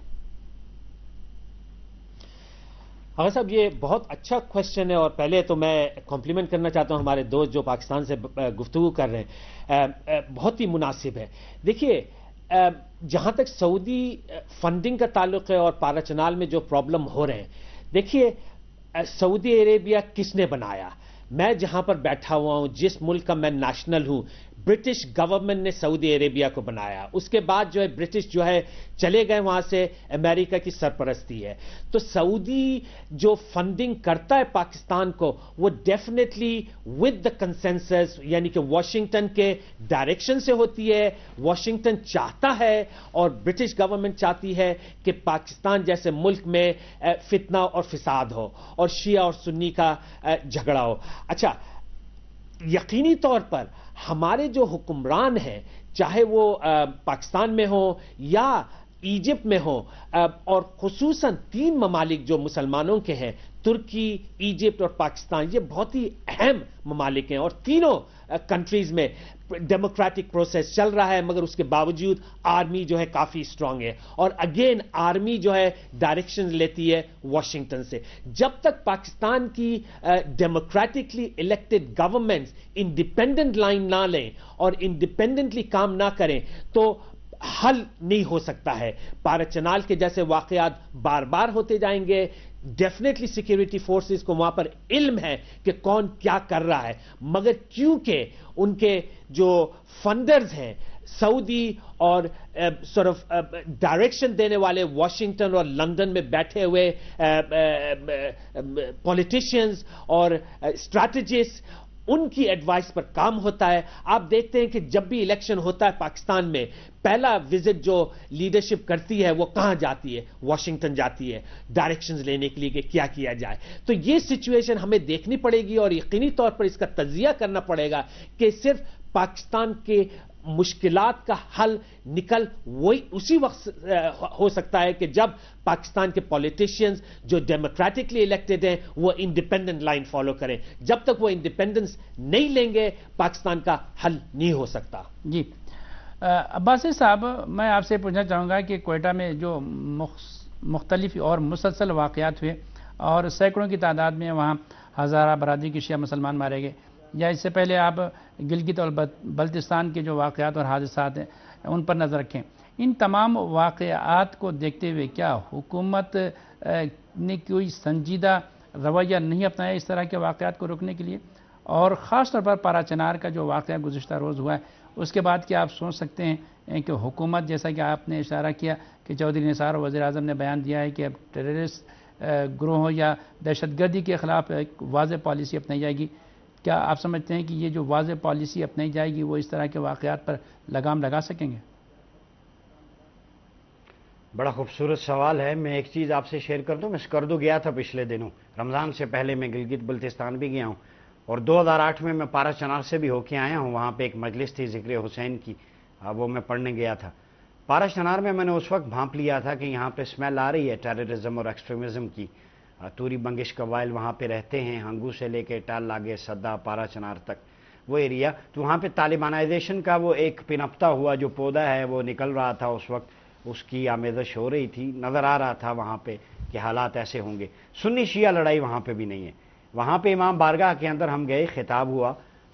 اگر صاحب یہ بہت اچھا کوشچن ہے، اور پہلے تو میں کمپلیمنٹ کرنا چاہتا ہوں ہمارے دوست جو پاکستان سے گفتگو کر رہے ہیں، بہت ہی مناسب ہے۔ دیکھیے، جہاں تک سعودی فنڈنگ کا تعلق ہے اور پارا چنار میں جو پرابلم ہو رہے ہیں، دیکھیے سعودی عربیہ کس نے بنایا؟ میں جہاں پر بیٹھا ہوا ہوں، جس ملک کا میں نیشنل ہوں، برٹش گورنمنٹ نے سعودی عربیہ کو بنایا، اس کے بعد جو ہے برٹش جو ہے چلے گئے وہاں سے، امریکہ کی سرپرستی ہے۔ تو سعودی جو فنڈنگ کرتا ہے پاکستان کو، وہ ڈیفینیٹلی ود دا کنسنسس، یعنی کہ واشنگٹن کے ڈائریکشن سے ہوتی ہے۔ واشنگٹن چاہتا ہے اور برٹش گورنمنٹ چاہتی ہے کہ پاکستان جیسے ملک میں فتنہ اور فساد ہو اور شیعہ اور سنی کا جھگڑا ہو۔ اچھا، یقینی طور پر ہمارے جو حکمران ہیں، چاہے وہ پاکستان میں ہوں یا ایجپٹ میں ہوں، اور خصوصاً تین ممالک جو مسلمانوں کے ہیں، ترکی، ایجپٹ اور پاکستان، یہ بہت ہی اہم ممالک ہیں، اور تینوں کنٹریز میں ڈیموکریٹک پروسیس چل رہا ہے، مگر اس کے باوجود آرمی جو ہے کافی اسٹرانگ ہے، اور اگین آرمی جو ہے ڈائریکشن لیتی ہے واشنگٹن سے۔ جب تک پاکستان کی democratically elected governments independent line نہ لیں اور انڈیپینڈنٹلی کام نہ کریں تو حل نہیں ہو سکتا ہے۔ پارا چنار کے جیسے واقعات بار بار ہوتے جائیں گے۔ ڈیفینیٹلی سیکیورٹی فورسز کو وہاں پر علم ہے کہ کون کیا کر رہا ہے، مگر کیونکہ ان کے جو فنڈرز ہیں سعودی اور صرف ڈائریکشن دینے والے واشنگٹن اور لندن میں بیٹھے ہوئے پولیٹیشینز اور اسٹریٹجسٹ، ان کی ایڈوائس پر کام ہوتا ہے۔ آپ دیکھتے ہیں کہ جب بھی الیکشن ہوتا ہے پاکستان میں، پہلا وزٹ جو لیڈرشپ کرتی ہے وہ کہاں جاتی ہے؟ واشنگٹن جاتی ہے، ڈائریکشنز لینے کے لیے کہ کیا کیا جائے۔ تو یہ سچویشن ہمیں دیکھنی پڑے گی، اور یقینی طور پر اس کا تجزیہ کرنا پڑے گا کہ صرف پاکستان کے مشکلات کا حل نکل وہی اسی وقت ہو سکتا ہے کہ جب پاکستان کے پولیٹیشینز جو ڈیموکریٹکلی الیکٹڈ ہیں وہ انڈیپینڈنٹ لائن فالو کریں۔ جب تک وہ انڈیپینڈنس نہیں لیں گے پاکستان کا حل نہیں ہو سکتا۔ جی عباسی صاحب، میں آپ سے پوچھنا چاہوں گا کہ کوئٹہ میں جو مختلف اور مسلسل واقعات ہوئے اور سینکڑوں کی تعداد میں وہاں ہزارہ برادری کے شیعہ مسلمان مارے گئے، یا اس سے پہلے آپ گلگت اور بلتستان کے جو واقعات اور حادثات ہیں ان پر نظر رکھیں، ان تمام واقعات کو دیکھتے ہوئے کیا حکومت نے کوئی سنجیدہ رویہ نہیں اپنایا اس طرح کے واقعات کو روکنے کے لیے؟ اور خاص طور پر پارا چنار کا جو واقعہ گزشتہ روز ہوا ہے، اس کے بعد کیا آپ سوچ سکتے ہیں کہ حکومت، جیسا کہ آپ نے اشارہ کیا کہ چودھری نثار اور وزیر اعظم نے بیان دیا ہے کہ اب ٹیررسٹ گروہوں یا دہشت گردی کے خلاف ایک واضح پالیسی اپنائی جائے گی، کیا آپ سمجھتے ہیں کہ یہ جو واضح پالیسی اپنائی جائے گی وہ اس طرح کے واقعات پر لگام لگا سکیں گے؟ بڑا خوبصورت سوال ہے۔ میں ایک چیز آپ سے شیئر کر دوں، میں اسکردو گیا تھا پچھلے دنوں، رمضان سے پہلے میں گلگت بلتستان بھی گیا ہوں، اور دو ہزار آٹھ میں میں پارا چنار سے بھی ہو کے آیا ہوں۔ وہاں پہ ایک مجلس تھی ذکر حسین کی، وہ میں پڑھنے گیا تھا۔ پارا چنار میں میں نے اس وقت بھانپ لیا تھا کہ یہاں پہ اسمیل آ رہی ہے ٹیررزم اور ایکسٹریمزم کی۔ توری بنگش قبائل وہاں پہ رہتے ہیں، ہنگو سے لے کے ٹال لاگے صدا پارا چنار تک وہ ایریا، تو وہاں پہ طالبانائزیشن کا وہ ایک پنپتا ہوا جو پودا ہے وہ نکل رہا تھا، اس وقت اس کی آمیزش ہو رہی تھی، نظر آ رہا تھا وہاں پہ کہ حالات ایسے ہوں گے۔ سنی شیعہ لڑائی وہاں پہ بھی نہیں ہے۔ وہاں پہ امام بارگاہ کے اندر ہم گئے، خطاب ہوا،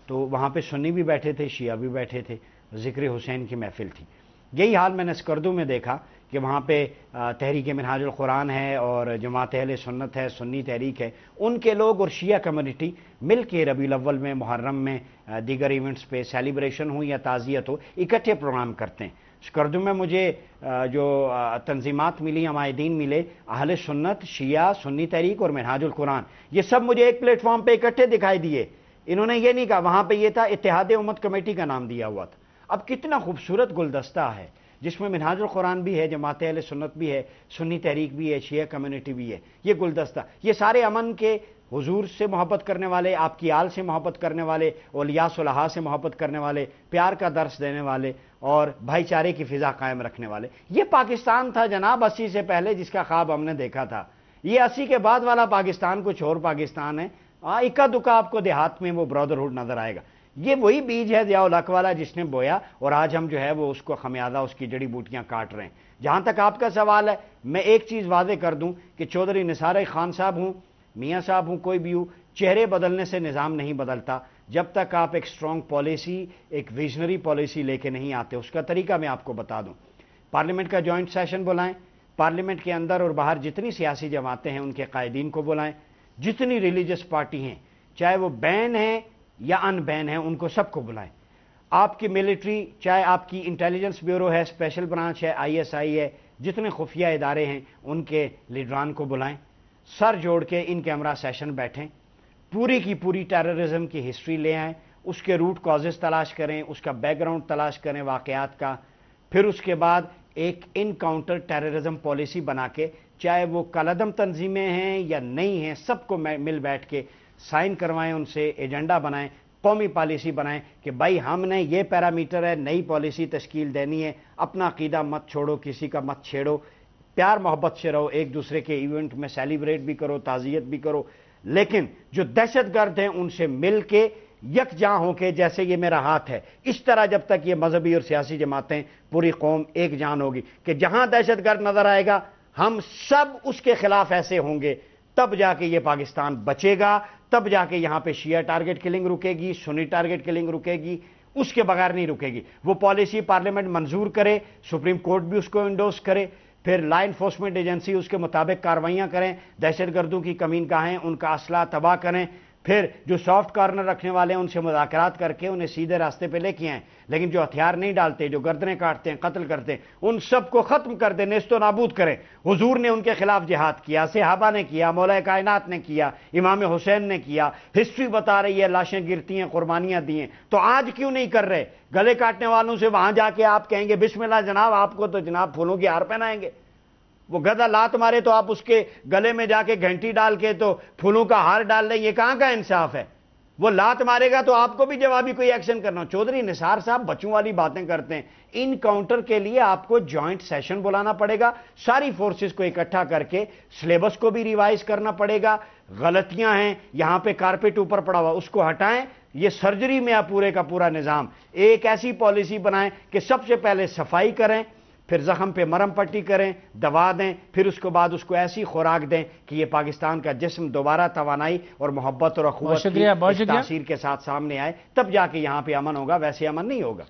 تو وہاں پہ سنی بھی بیٹھے تھے، شیعہ بھی بیٹھے تھے، ذکر حسین کی محفل تھی. یہی حال میں نے اسکردو میں دیکھا کہ وہاں پہ تحریک منہاج القرآن ہے اور جماعت اہل سنت ہے، سنی تحریک ہے، ان کے لوگ اور شیعہ کمیونٹی مل کے ربیع الاول میں، محرم میں، دیگر ایونٹس پہ سیلیبریشن ہو یا تعزیت ہو، اکٹھے پروگرام کرتے ہیں. اسکردو میں مجھے جو تنظیمات ملی، عمائدین ملے، اہل سنت، شیعہ، سنی تحریک اور منہاج القرآن، یہ سب مجھے ایک پلیٹ فارم پہ اکٹھے دکھائی دیے. انہوں نے یہ نہیں کہا، وہاں پہ یہ تھا اتحاد امت کمیٹی کا نام دیا ہوا تھا. اب کتنا خوبصورت گلدستہ ہے جس میں منہاج القرآن بھی ہے، جماعت اہل سنت بھی ہے، سنی تحریک بھی ہے، شیعہ کمیونٹی بھی ہے. یہ گلدستہ، یہ سارے امن کے، حضور سے محبت کرنے والے، آپ کی آل سے محبت کرنے والے، اولیاء صلحاء سے محبت کرنے والے، پیار کا درس دینے والے اور بھائی چارے کی فضا قائم رکھنے والے. یہ پاکستان تھا جناب اسی سے پہلے جس کا خواب ہم نے دیکھا تھا. یہ اسی کے بعد والا پاکستان کچھ اور پاکستان ہے. ہاں، اکا دکا آپ کو دیہات میں وہ برادرہڈ نظر آئے گا. یہ وہی بیج ہے ضیاء الحق والا جس نے بویا، اور آج ہم جو ہے وہ اس کو خمیازہ، اس کی جڑی بوٹیاں کاٹ رہے ہیں. جہاں تک آپ کا سوال ہے، میں ایک چیز واضح کر دوں کہ چودھری نثار خان صاحب ہوں، میاں صاحب ہوں، کوئی بھی ہو، چہرے بدلنے سے نظام نہیں بدلتا. جب تک آپ ایک سٹرونگ پالیسی، ایک ویژنری پالیسی لے کے نہیں آتے. اس کا طریقہ میں آپ کو بتا دوں. پارلیمنٹ کا جوائنٹ سیشن بلائیں، پارلیمنٹ کے اندر اور باہر جتنی سیاسی جماعتیں ہیں ان کے قائدین کو بلائیں، جتنی ریلیجس پارٹی ہیں، چاہے وہ بین ہیں یا ان بین ہیں، ان کو سب کو بلائیں. آپ کی ملٹری، چاہے آپ کی انٹیلیجنس بیورو ہے، اسپیشل برانچ ہے، آئی ایس آئی ہے، جتنے خفیہ ادارے ہیں ان کے لیڈران کو بلائیں، سر جوڑ کے ان کے ہمراہ سیشن بیٹھیں، پوری کی پوری ٹیررزم کی ہسٹری لے آئیں، اس کے روٹ کازز تلاش کریں، اس کا بیک گراؤنڈ تلاش کریں واقعات کا. پھر اس کے بعد ایک ان کاؤنٹر ٹیررزم پالیسی بنا کے، چاہے وہ کالعدم تنظیمیں ہیں یا نہیں ہیں، سب کو مل بیٹھ کے سائن کروائیں، ان سے ایجنڈا بنائیں، قومی پالیسی بنائیں کہ بھائی ہم نے یہ پیرامیٹر ہے، نئی پالیسی تشکیل دینی ہے، اپنا عقیدہ مت چھوڑو، کسی کا مت چھیڑو، پیار محبت سے رہو، ایک دوسرے کے ایونٹ میں سیلیبریٹ بھی کرو، تعزیت بھی کرو، لیکن جو دہشت گرد ہیں ان سے مل کے یکجاں ہو کے، جیسے یہ میرا ہاتھ ہے، اس طرح جب تک یہ مذہبی اور سیاسی جماعتیں، پوری قوم ایک جان ہوگی کہ جہاں دہشت گرد نظر آئے گا ہم سب اس کے خلاف ایسے ہوں گے، تب جا کے یہ پاکستان بچے گا، تب جا کے یہاں پہ شیعہ ٹارگٹ کلنگ رکے گی، سنی ٹارگٹ کلنگ رکے گی، اس کے بغیر نہیں رکے گی. وہ پالیسی پارلیمنٹ منظور کرے، سپریم کورٹ بھی اس کو انڈورس کرے، پھر لا انفورسمنٹ ایجنسی اس کے مطابق کاروائیاں کریں، دہشت گردوں کی کمین گاہیں ان کا اسلحہ تباہ کریں، پھر جو سافٹ کارنر رکھنے والے ہیں ان سے مذاکرات کر کے انہیں سیدھے راستے پہ لے کے آئیں، لیکن جو ہتھیار نہیں ڈالتے، جو گردنیں کاٹتے ہیں، قتل کرتے ہیں، ان سب کو ختم کر دیں، نیست و نابود کریں. حضور نے ان کے خلاف جہاد کیا، صحابہ نے کیا، مولا کائنات نے کیا، امام حسین نے کیا، ہسٹری بتا رہی ہے، لاشیں گرتی ہیں، قربانیاں دی ہیں. تو آج کیوں نہیں کر رہے؟ گلے کاٹنے والوں سے وہاں جا کے آپ کہیں گے بسم اللہ جناب، آپ کو تو جناب پھولوں کی ہار پہنائیں گے. وہ گدھا لات مارے تو آپ اس کے گلے میں جا کے گھنٹی ڈال کے تو پھولوں کا ہار ڈال لیں، یہ کہاں کا انصاف ہے؟ وہ لات مارے گا تو آپ کو بھی جوابی کوئی ایکشن کرنا. چودھری نثار صاحب بچوں والی باتیں کرتے ہیں. ان کاؤنٹر کے لیے آپ کو جوائنٹ سیشن بلانا پڑے گا، ساری فورسز کو اکٹھا کر کے سلیبس کو بھی ریوائز کرنا پڑے گا. غلطیاں ہیں، یہاں پہ کارپیٹ اوپر پڑا ہوا، اس کو ہٹائیں. یہ سرجری میں پورے کا پورا نظام، ایک ایسی پالیسی بنائیں کہ سب سے پہلے صفائی کریں، پھر زخم پہ مرم پٹی کریں، دوا دیں، پھر اس کے بعد اس کو ایسی خوراک دیں کہ یہ پاکستان کا جسم دوبارہ توانائی اور محبت اور اخوت کی تاثیر کے ساتھ سامنے آئے، تب جا کے یہاں پہ امن ہوگا، ویسے امن نہیں ہوگا.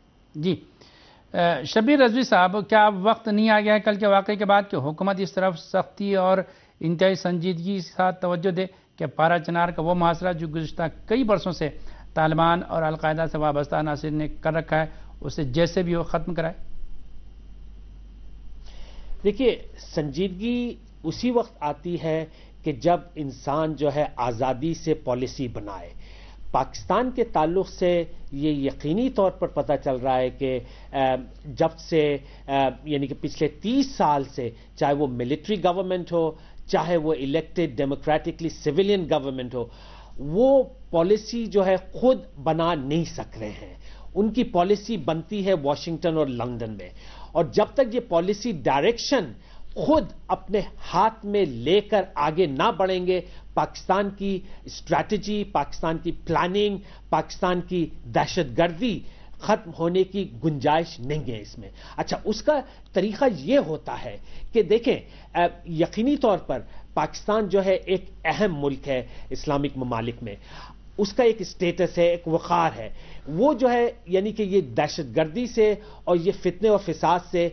جی شبیر رضوی صاحب، کیا وقت نہیں آ گیا ہے کل کے واقعے کے بعد کہ حکومت اس طرف سختی اور انتہائی سنجیدگی کے ساتھ توجہ دے کہ پارا چنار کا وہ محاصرہ جو گزشتہ کئی برسوں سے طالبان اور القاعدہ سے وابستہ عناصر نے کر رکھا ہے اسے جیسے بھی ہو ختم کرائے؟ دیکھیے، سنجیدگی اسی وقت آتی ہے کہ جب انسان جو ہے آزادی سے پالیسی بنائے. پاکستان کے تعلق سے یہ یقینی طور پر پتہ چل رہا ہے کہ جب سے یعنی کہ پچھلے تیس سال سے، چاہے وہ ملٹری گورنمنٹ ہو، چاہے وہ الیکٹڈ ڈیموکریٹکلی سویلین گورنمنٹ ہو، وہ پالیسی جو ہے خود بنا نہیں سک رہے ہیں. ان کی پالیسی بنتی ہے واشنگٹن اور لندن میں، اور جب تک یہ پالیسی ڈائریکشن خود اپنے ہاتھ میں لے کر آگے نہ بڑھیں گے، پاکستان کی اسٹریٹجی، پاکستان کی پلاننگ، پاکستان کی دہشت گردی ختم ہونے کی گنجائش نہیں ہے اس میں. اچھا، اس کا طریقہ یہ ہوتا ہے کہ دیکھیں، یقینی طور پر پاکستان جو ہے ایک اہم ملک ہے اسلامک ممالک میں. اس کا ایک اسٹیٹس ہے، ایک وقار ہے، وہ جو ہے یعنی کہ یہ دہشت گردی سے اور یہ فتنے اور فساد سے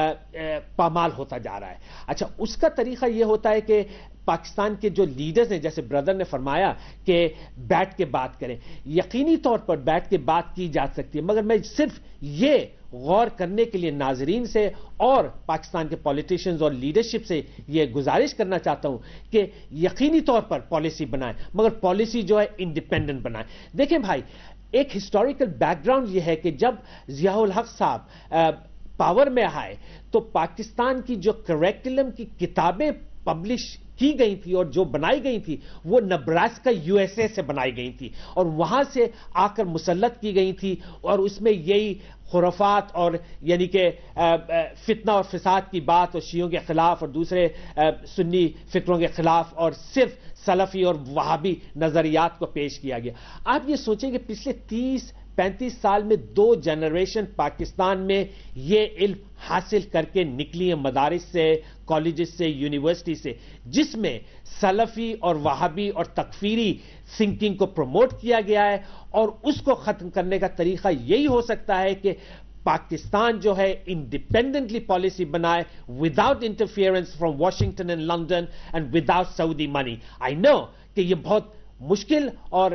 پامال ہوتا جا رہا ہے۔ اچھا، اس کا طریقہ یہ ہوتا ہے کہ پاکستان کے جو لیڈرز ہیں، جیسے بردر نے فرمایا کہ بیٹھ کے بات کریں، یقینی طور پر بیٹھ کے بات کی جا سکتی ہے، مگر میں صرف یہ غور کرنے کے لیے ناظرین سے اور پاکستان کے پولیٹیشنز اور لیڈرشپ سے یہ گزارش کرنا چاہتا ہوں کہ یقینی طور پر پالیسی بنائیں، مگر پالیسی جو ہے انڈیپینڈنٹ بنائیں۔ دیکھیں بھائی، ایک ہسٹوریکل بیک گراؤنڈ یہ ہے کہ جب ضیاء الحق صاحب پاور میں آئے تو پاکستان کی جو کریکولم کی کتابیں پبلش کی گئی تھی اور جو بنائی گئی تھی وہ نبراسکا یو ایس اے سے بنائی گئی تھی اور وہاں سے آ کر مسلط کی گئی تھی، اور اس میں یہی خرافات اور یعنی کہ فتنہ اور فساد کی بات اور شیعوں کے خلاف اور دوسرے سنی فکروں کے خلاف اور صرف سلفی اور وہابی نظریات کو پیش کیا گیا۔ آپ یہ سوچیں کہ پچھلے تیس پینتیس سال میں دو جنریشن پاکستان میں یہ علم حاصل کر کے نکلی ہیں مدارس سے، کالجز سے، یونیورسٹی سے، جس میں سلفی اور وہابی اور تکفیری تھنکنگ کو پروموٹ کیا گیا ہے، اور اس کو ختم کرنے کا طریقہ یہی ہو سکتا ہے کہ پاکستان جو ہے انڈیپینڈنٹلی پالیسی بنائے without interference from Washington and London and without Saudi money. I know کہ یہ بہت مشکل اور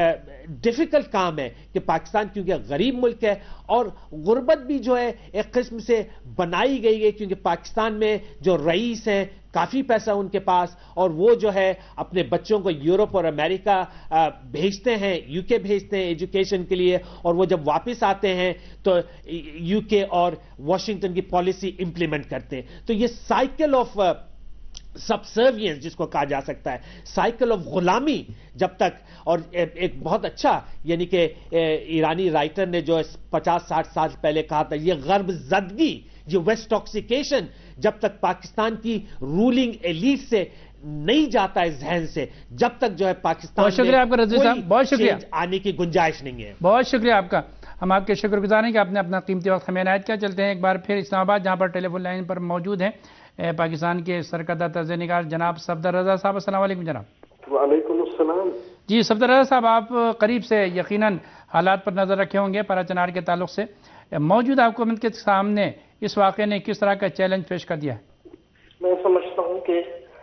ڈیفیکلٹ کام ہے کہ پاکستان کیونکہ غریب ملک ہے اور غربت بھی جو ہے ایک قسم سے بنائی گئی ہے، کیونکہ پاکستان میں جو رئیس ہیں کافی پیسہ ان کے پاس، اور وہ جو ہے اپنے بچوں کو یورپ اور امریکہ بھیجتے ہیں، یو کے بھیجتے ہیں ایجوکیشن کے لیے، اور وہ جب واپس آتے ہیں تو یو کے اور واشنگٹن کی پالیسی امپلیمنٹ کرتے ہیں۔ تو یہ سائیکل آف سبسروینس جس کو کہا جا سکتا ہے، سائیکل آف غلامی جب تک، اور ایک بہت اچھا یعنی کہ ایرانی رائٹر نے جو پچاس ساٹھ سال پہلے کہا تھا، یہ غرب زدگی، یہ ویسٹاکسیکیشن جب تک پاکستان کی رولنگ ایلیٹ سے نہیں جاتا ہے ذہن سے، جب تک جو ہے پاکستان بہت شکریہ آپ کا رضوی صاحب، بہت شکریہ آنے کی گنجائش نہیں ہے۔ بہت شکریہ آپ کا، ہم آپ کے شکر گزار ہیں کہ آپ نے اپنا قیمتی وقت ہمیں عنایت کیا۔ چلتے ہیں ایک بار پھر اسلام آباد، جہاں پر ٹیلی فون لائن پر موجود ہیں پاکستان کے سرکردہ طرز نگار جناب صفدر رضا صاحب۔ السلام علیکم جناب۔ وعلیکم السلام جی صفدر رضا صاحب، آپ قریب سے یقیناً حالات پر نظر رکھے ہوں گے پارا چنار کے تعلق سے، موجودہ حکومت کے سامنے اس واقعے نے کس طرح کا چیلنج پیش کر دیا ہے؟ میں سمجھتا ہوں کہ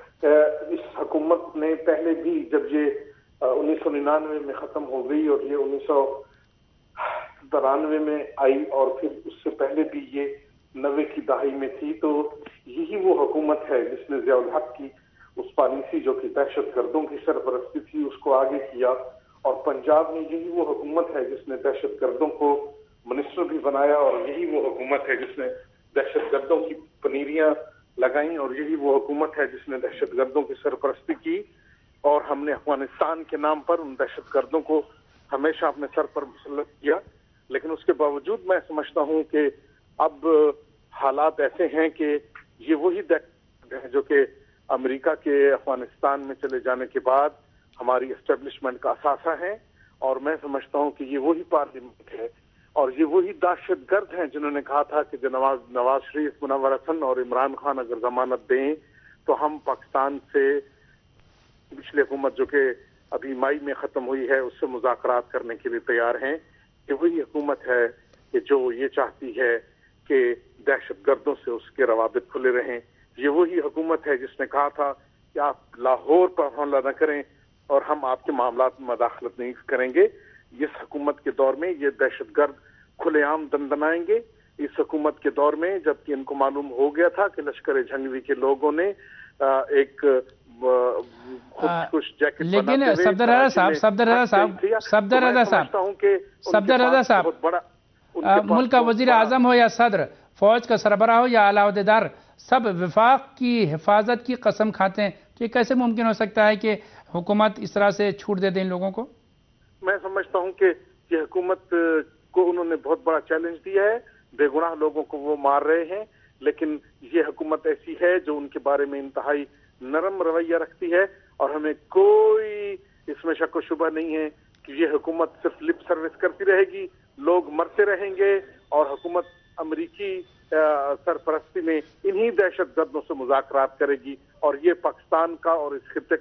اس حکومت نے پہلے بھی، جب یہ انیس سو ننانوے میں ختم ہو گئی اور یہ انیس سو ترانوے میں آئی اور پھر اس سے پہلے بھی یہ نوے کی دہائی میں تھی، تو یہی وہ حکومت ہے جس نے ضیاء الحق کی اس پالیسی جو کہ دہشت گردوں کی سرپرستی تھی اس کو آگے کیا، اور پنجاب میں یہی وہ حکومت ہے جس نے دہشت گردوں کو منسٹر بھی بنایا، اور یہی وہ حکومت ہے جس نے دہشت گردوں کی پنیریاں لگائیں، اور یہی وہ حکومت ہے جس نے دہشت گردوں کی سرپرستی کی، اور ہم نے افغانستان کے نام پر ان دہشت گردوں کو ہمیشہ اپنے سر پر مسلط کیا۔ لیکن اس کے باوجود میں سمجھتا ہوں کہ اب حالات ایسے ہیں کہ یہ وہی دہشت ہیں جو کہ امریکہ کے افغانستان میں چلے جانے کے بعد ہماری اسٹیبلشمنٹ کا اثاثہ ہے، اور میں سمجھتا ہوں کہ یہ وہی پارلیمنٹ ہے اور یہ وہی دہشت گرد ہیں جنہوں نے کہا تھا کہ نواز نواز شریف، منور حسن اور عمران خان اگر ضمانت دیں تو ہم پاکستان سے پچھلی حکومت جو کہ ابھی مئی میں ختم ہوئی ہے اس سے مذاکرات کرنے کے لیے تیار ہیں۔ یہ وہی حکومت ہے کہ جو یہ چاہتی ہے کہ دہشت گردوں سے اس کے روابط کھلے رہیں۔ یہ وہی حکومت ہے جس نے کہا تھا کہ آپ لاہور پر حملہ نہ کریں اور ہم آپ کے معاملات میں مداخلت نہیں کریں گے۔ اس حکومت کے دور میں یہ دہشت گرد کھلے عام دندنائیں گے۔ اس حکومت کے دور میں جبکہ ان کو معلوم ہو گیا تھا کہ لشکر جھنگوی کے لوگوں نے ایک خودکش جیکٹ لیکن صفدر رضا صاحب صفدر رضا صاحب صفدر رضا صاحب صفدر رضا صاحب ملک کا وزیر اعظم ہو یا صدر، فوج کا سربراہ ہو یا اعلیٰ عہدیدار، سب وفاق کی حفاظت کی قسم کھاتے ہیں، تو یہ کیسے ممکن ہو سکتا ہے کہ حکومت اس طرح سے چھوٹ دے دیں ان لوگوں کو؟ میں سمجھتا ہوں کہ یہ حکومت کو انہوں نے بہت بڑا چیلنج دیا ہے، بے گناہ لوگوں کو وہ مار رہے ہیں، لیکن یہ حکومت ایسی ہے جو ان کے بارے میں انتہائی نرم رویہ رکھتی ہے، اور ہمیں کوئی اس میں شک و شبہ نہیں ہے کہ یہ حکومت صرف لپ سروس کرتی رہے گی، لوگ مرتے رہیں گے، اور حکومت امریکی سرپرستی میں انہی دہشت گردوں سے مذاکرات کرے گی، اور یہ پاکستان کا اور اس خطے کا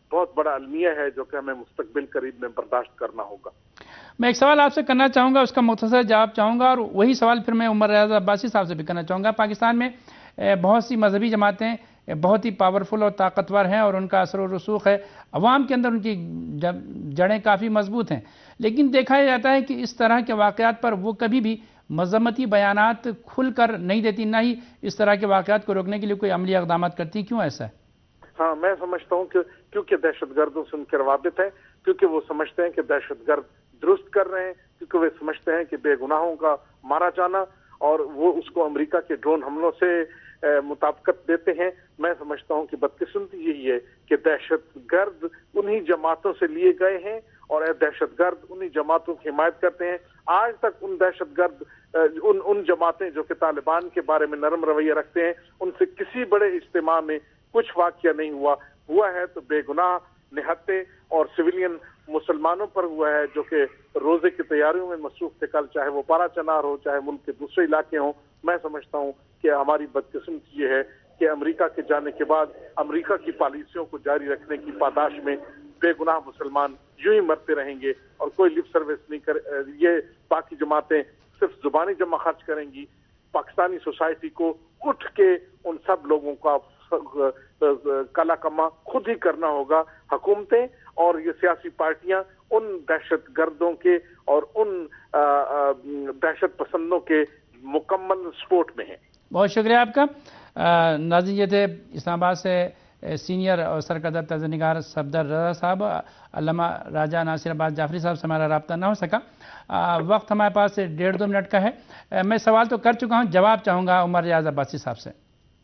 بہت بڑا المیہ ہے جو کہ ہمیں مستقبل قریب میں برداشت کرنا ہوگا۔ میں ایک سوال آپ سے کرنا چاہوں گا، اس کا مختصر جواب چاہوں گا، اور وہی سوال پھر میں عمر ریاض عباسی صاحب سے بھی کرنا چاہوں گا۔ پاکستان میں بہت سی مذہبی جماعتیں بہت ہی پاورفل اور طاقتور ہیں، اور ان کا اثر و رسوخ ہے، عوام کے اندر ان کی جڑیں کافی مضبوط ہیں، لیکن دیکھا جاتا ہے کہ اس طرح کے واقعات پر وہ کبھی بھی مذمتی بیانات کھل کر نہیں دیتی، نہ ہی اس طرح کے واقعات کو روکنے کے لیے کوئی عملی اقدامات کرتی۔ کیوں ایسا ہے؟ ہاں، میں سمجھتا ہوں کہ کیونکہ دہشت گردوں سے ان کے روابط ہیں، کیونکہ وہ سمجھتے ہیں کہ دہشت گرد درست کر رہے ہیں، کیونکہ وہ سمجھتے ہیں کہ بے گناہوں کا مارا جانا، اور وہ اس کو امریکہ کے ڈرون حملوں سے مطابقت دیتے ہیں۔ میں سمجھتا ہوں کہ بدقسمتی یہی ہے کہ دہشت گرد انہی جماعتوں سے لیے گئے ہیں، اور اے دہشت گرد انہی جماعتوں کی حمایت کرتے ہیں۔ آج تک ان دہشت گرد ان ان جماعتیں جو کہ طالبان کے بارے میں نرم رویہ رکھتے ہیں، ان سے کسی بڑے اجتماع میں کچھ واقعہ نہیں ہوا ہوا ہے تو بے گناہ نہتے اور سویلین مسلمانوں پر ہوا ہے، جو کہ روزے کی تیاریوں میں مصروف تھے کل، چاہے وہ پارا چنار ہو، چاہے ملک کے دوسرے علاقے ہوں۔ میں سمجھتا ہوں کہ ہماری بدقسمتی یہ ہے کہ امریکہ کے جانے کے بعد امریکہ کی پالیسیوں کو جاری رکھنے کی پاداش میں بے گناہ مسلمان یوں ہی مرتے رہیں گے، اور کوئی لپ سروس نہیں کر یہ باقی جماعتیں صرف زبانی جمع خرچ کریں گی۔ پاکستانی سوسائٹی کو اٹھ کے ان سب لوگوں کا کلا کما خود ہی کرنا ہوگا۔ حکومتیں اور یہ سیاسی پارٹیاں ان دہشت گردوں کے اور ان دہشت پسندوں کے مکمل سپورٹ میں ہیں۔ بہت شکریہ آپ کا۔ ناظرین، یہ تھے اسلام آباد سے سینئر اور سرکردہ تجزیہ نگار صفدر رضا صاحب۔ علامہ راجہ ناصر عباس جعفری صاحب سے ہمارا رابطہ نہ ہو سکا، وقت ہمارے پاس ڈیڑھ دو منٹ کا ہے۔ میں سوال تو کر چکا ہوں، جواب چاہوں گا عمر ریاض عباسی صاحب سے۔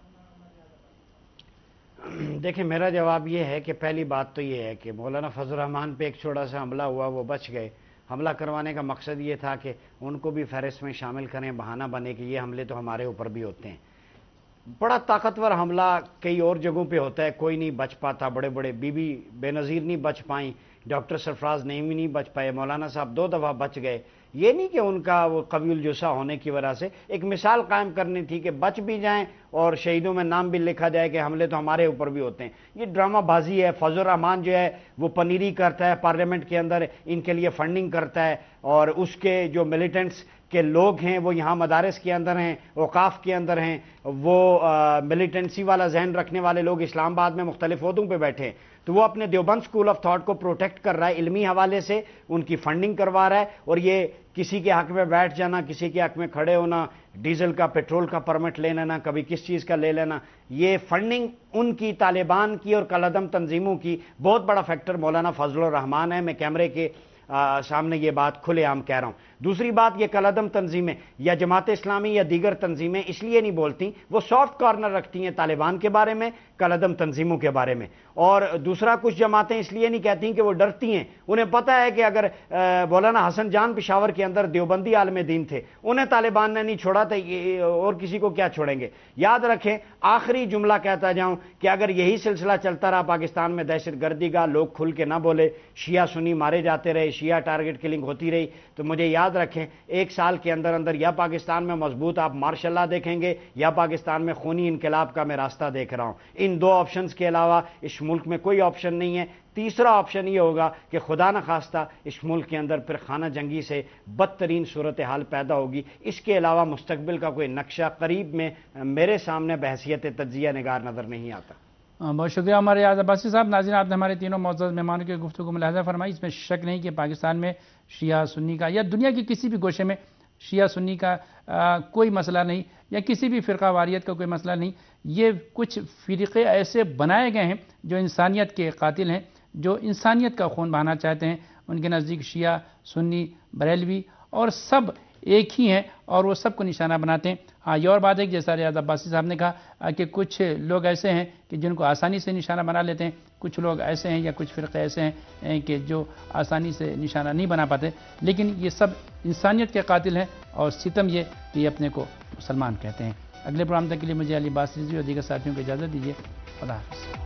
دیکھیں، میرا جواب یہ ہے کہ پہلی بات تو یہ ہے کہ مولانا فضل الرحمان پہ ایک چھوٹا سا حملہ ہوا، وہ بچ گئے۔ حملہ کروانے کا مقصد یہ تھا کہ ان کو بھی فہرست میں شامل کریں، بہانہ بنے کہ یہ حملے تو ہمارے اوپر بھی ہوتے ہیں۔ بڑا طاقتور حملہ کئی اور جگہوں پہ ہوتا ہے، کوئی نہیں بچ پاتا، بڑے بڑے بی بی بے نظیر نہیں بچ پائیں، ڈاکٹر سرفراز نعیمی نہیں بچ پائے، مولانا صاحب دو دفعہ بچ گئے۔ یہ نہیں کہ ان کا وہ قوی الجثہ ہونے کی وجہ سے، ایک مثال قائم کرنی تھی کہ بچ بھی جائیں اور شہیدوں میں نام بھی لکھا جائے کہ حملے تو ہمارے اوپر بھی ہوتے ہیں۔ یہ ڈرامہ بازی ہے۔ فضل الرحمان جو ہے وہ پنیری کرتا ہے پارلیمنٹ کے اندر، ان کے لیے فنڈنگ کرتا ہے، اور اس کے جو ملیٹنٹس کے لوگ ہیں وہ یہاں مدارس کے اندر ہیں، اوقاف کے اندر ہیں، وہ ملیٹنسی والا ذہن رکھنے والے لوگ اسلام آباد میں مختلف عہدوں پہ بیٹھے ہیں، تو وہ اپنے دیوبند سکول آف تھاٹ کو پروٹیکٹ کر رہا ہے، علمی حوالے سے ان کی فنڈنگ کروا رہا ہے، اور یہ کسی کے حق میں بیٹھ جانا، کسی کے حق میں کھڑے ہونا، ڈیزل کا پیٹرول کا پرمٹ لے لینا، کبھی کس چیز کا لے لینا، یہ فنڈنگ ان کی طالبان کی اور کالعدم تنظیموں کی بہت بڑا فیکٹر مولانا فضل الرحمان ہے۔ میں کیمرے کے سامنے یہ بات کھلے عام کہہ رہا ہوں۔ دوسری بات، یہ کالعدم تنظیمیں یا جماعت اسلامی یا دیگر تنظیمیں اس لیے نہیں بولتی، وہ سافٹ کارنر رکھتی ہیں طالبان کے بارے میں، کالعدم تنظیموں کے بارے میں، اور دوسرا کچھ جماعتیں اس لیے نہیں کہتی کہ وہ ڈرتی ہیں، انہیں پتہ ہے کہ اگر مولانا حسن جان پشاور کے اندر دیوبندی عالم دین تھے، انہیں طالبان نے نہیں چھوڑا تھا، اور کسی کو کیا چھوڑیں گے۔ یاد رکھیں، آخری جملہ کہتا جاؤں کہ اگر یہی سلسلہ چلتا رہا پاکستان میں دہشت گردی کا، لوگ کھل کے نہ بولے، شیعہ سنی مارے جاتے رہے، شیعہ ٹارگٹ کلنگ ہوتی رہی، تو مجھے یاد رکھیں ایک سال کے اندر اندر یا پاکستان میں مضبوط آپ مارشاء اللہ دیکھیں گے، یا پاکستان میں خونی انقلاب کا میں راستہ دیکھ رہا ہوں۔ ان دو آپشنز کے علاوہ اس ملک میں کوئی آپشن نہیں ہے۔ تیسرا آپشن یہ ہوگا کہ خدا نخواستہ اس ملک کے اندر پھر خانہ جنگی سے بدترین صورتحال پیدا ہوگی۔ اس کے علاوہ مستقبل کا کوئی نقشہ قریب میں میرے سامنے بحیثیت تجزیہ نگار نظر نہیں آتا۔ بہت شکریہ عمر ریاض عباسی صاحب۔ ناظرین، آپ نے ہمارے تینوں معزز مہمانوں کی گفتگو کو ملاحظہ فرمائی۔ اس میں شک نہیں کہ پاکستان میں شیعہ سنی کا یا دنیا کی کسی بھی گوشے میں شیعہ سنی کا آ, کوئی مسئلہ نہیں، یا کسی بھی فرقہ واریت کا کوئی مسئلہ نہیں۔ یہ کچھ فرقے ایسے بنائے گئے ہیں جو انسانیت کے قاتل ہیں، جو انسانیت کا خون بہانا چاہتے ہیں۔ ان کے نزدیک شیعہ، سنی، بریلوی اور سب ایک ہی ہیں، اور وہ سب کو نشانہ بناتے ہیں۔ ہاں، یہ اور بات ہے کہ جیسا ریاض عباسی صاحب نے کہا کہ کچھ لوگ ایسے ہیں کہ جن کو آسانی سے نشانہ بنا لیتے ہیں، کچھ لوگ ایسے ہیں یا کچھ فرقے ایسے ہیں کہ جو آسانی سے نشانہ نہیں بنا پاتے، لیکن یہ سب انسانیت کے قاتل ہیں، اور ستم یہ کہ یہ اپنے کو مسلمان کہتے ہیں۔ اگلے پروگرام تک کے لیے مجھے علی باس رضوی اور دیگر ساتھیوں کو اجازت دیجیے۔ خدا حافظ۔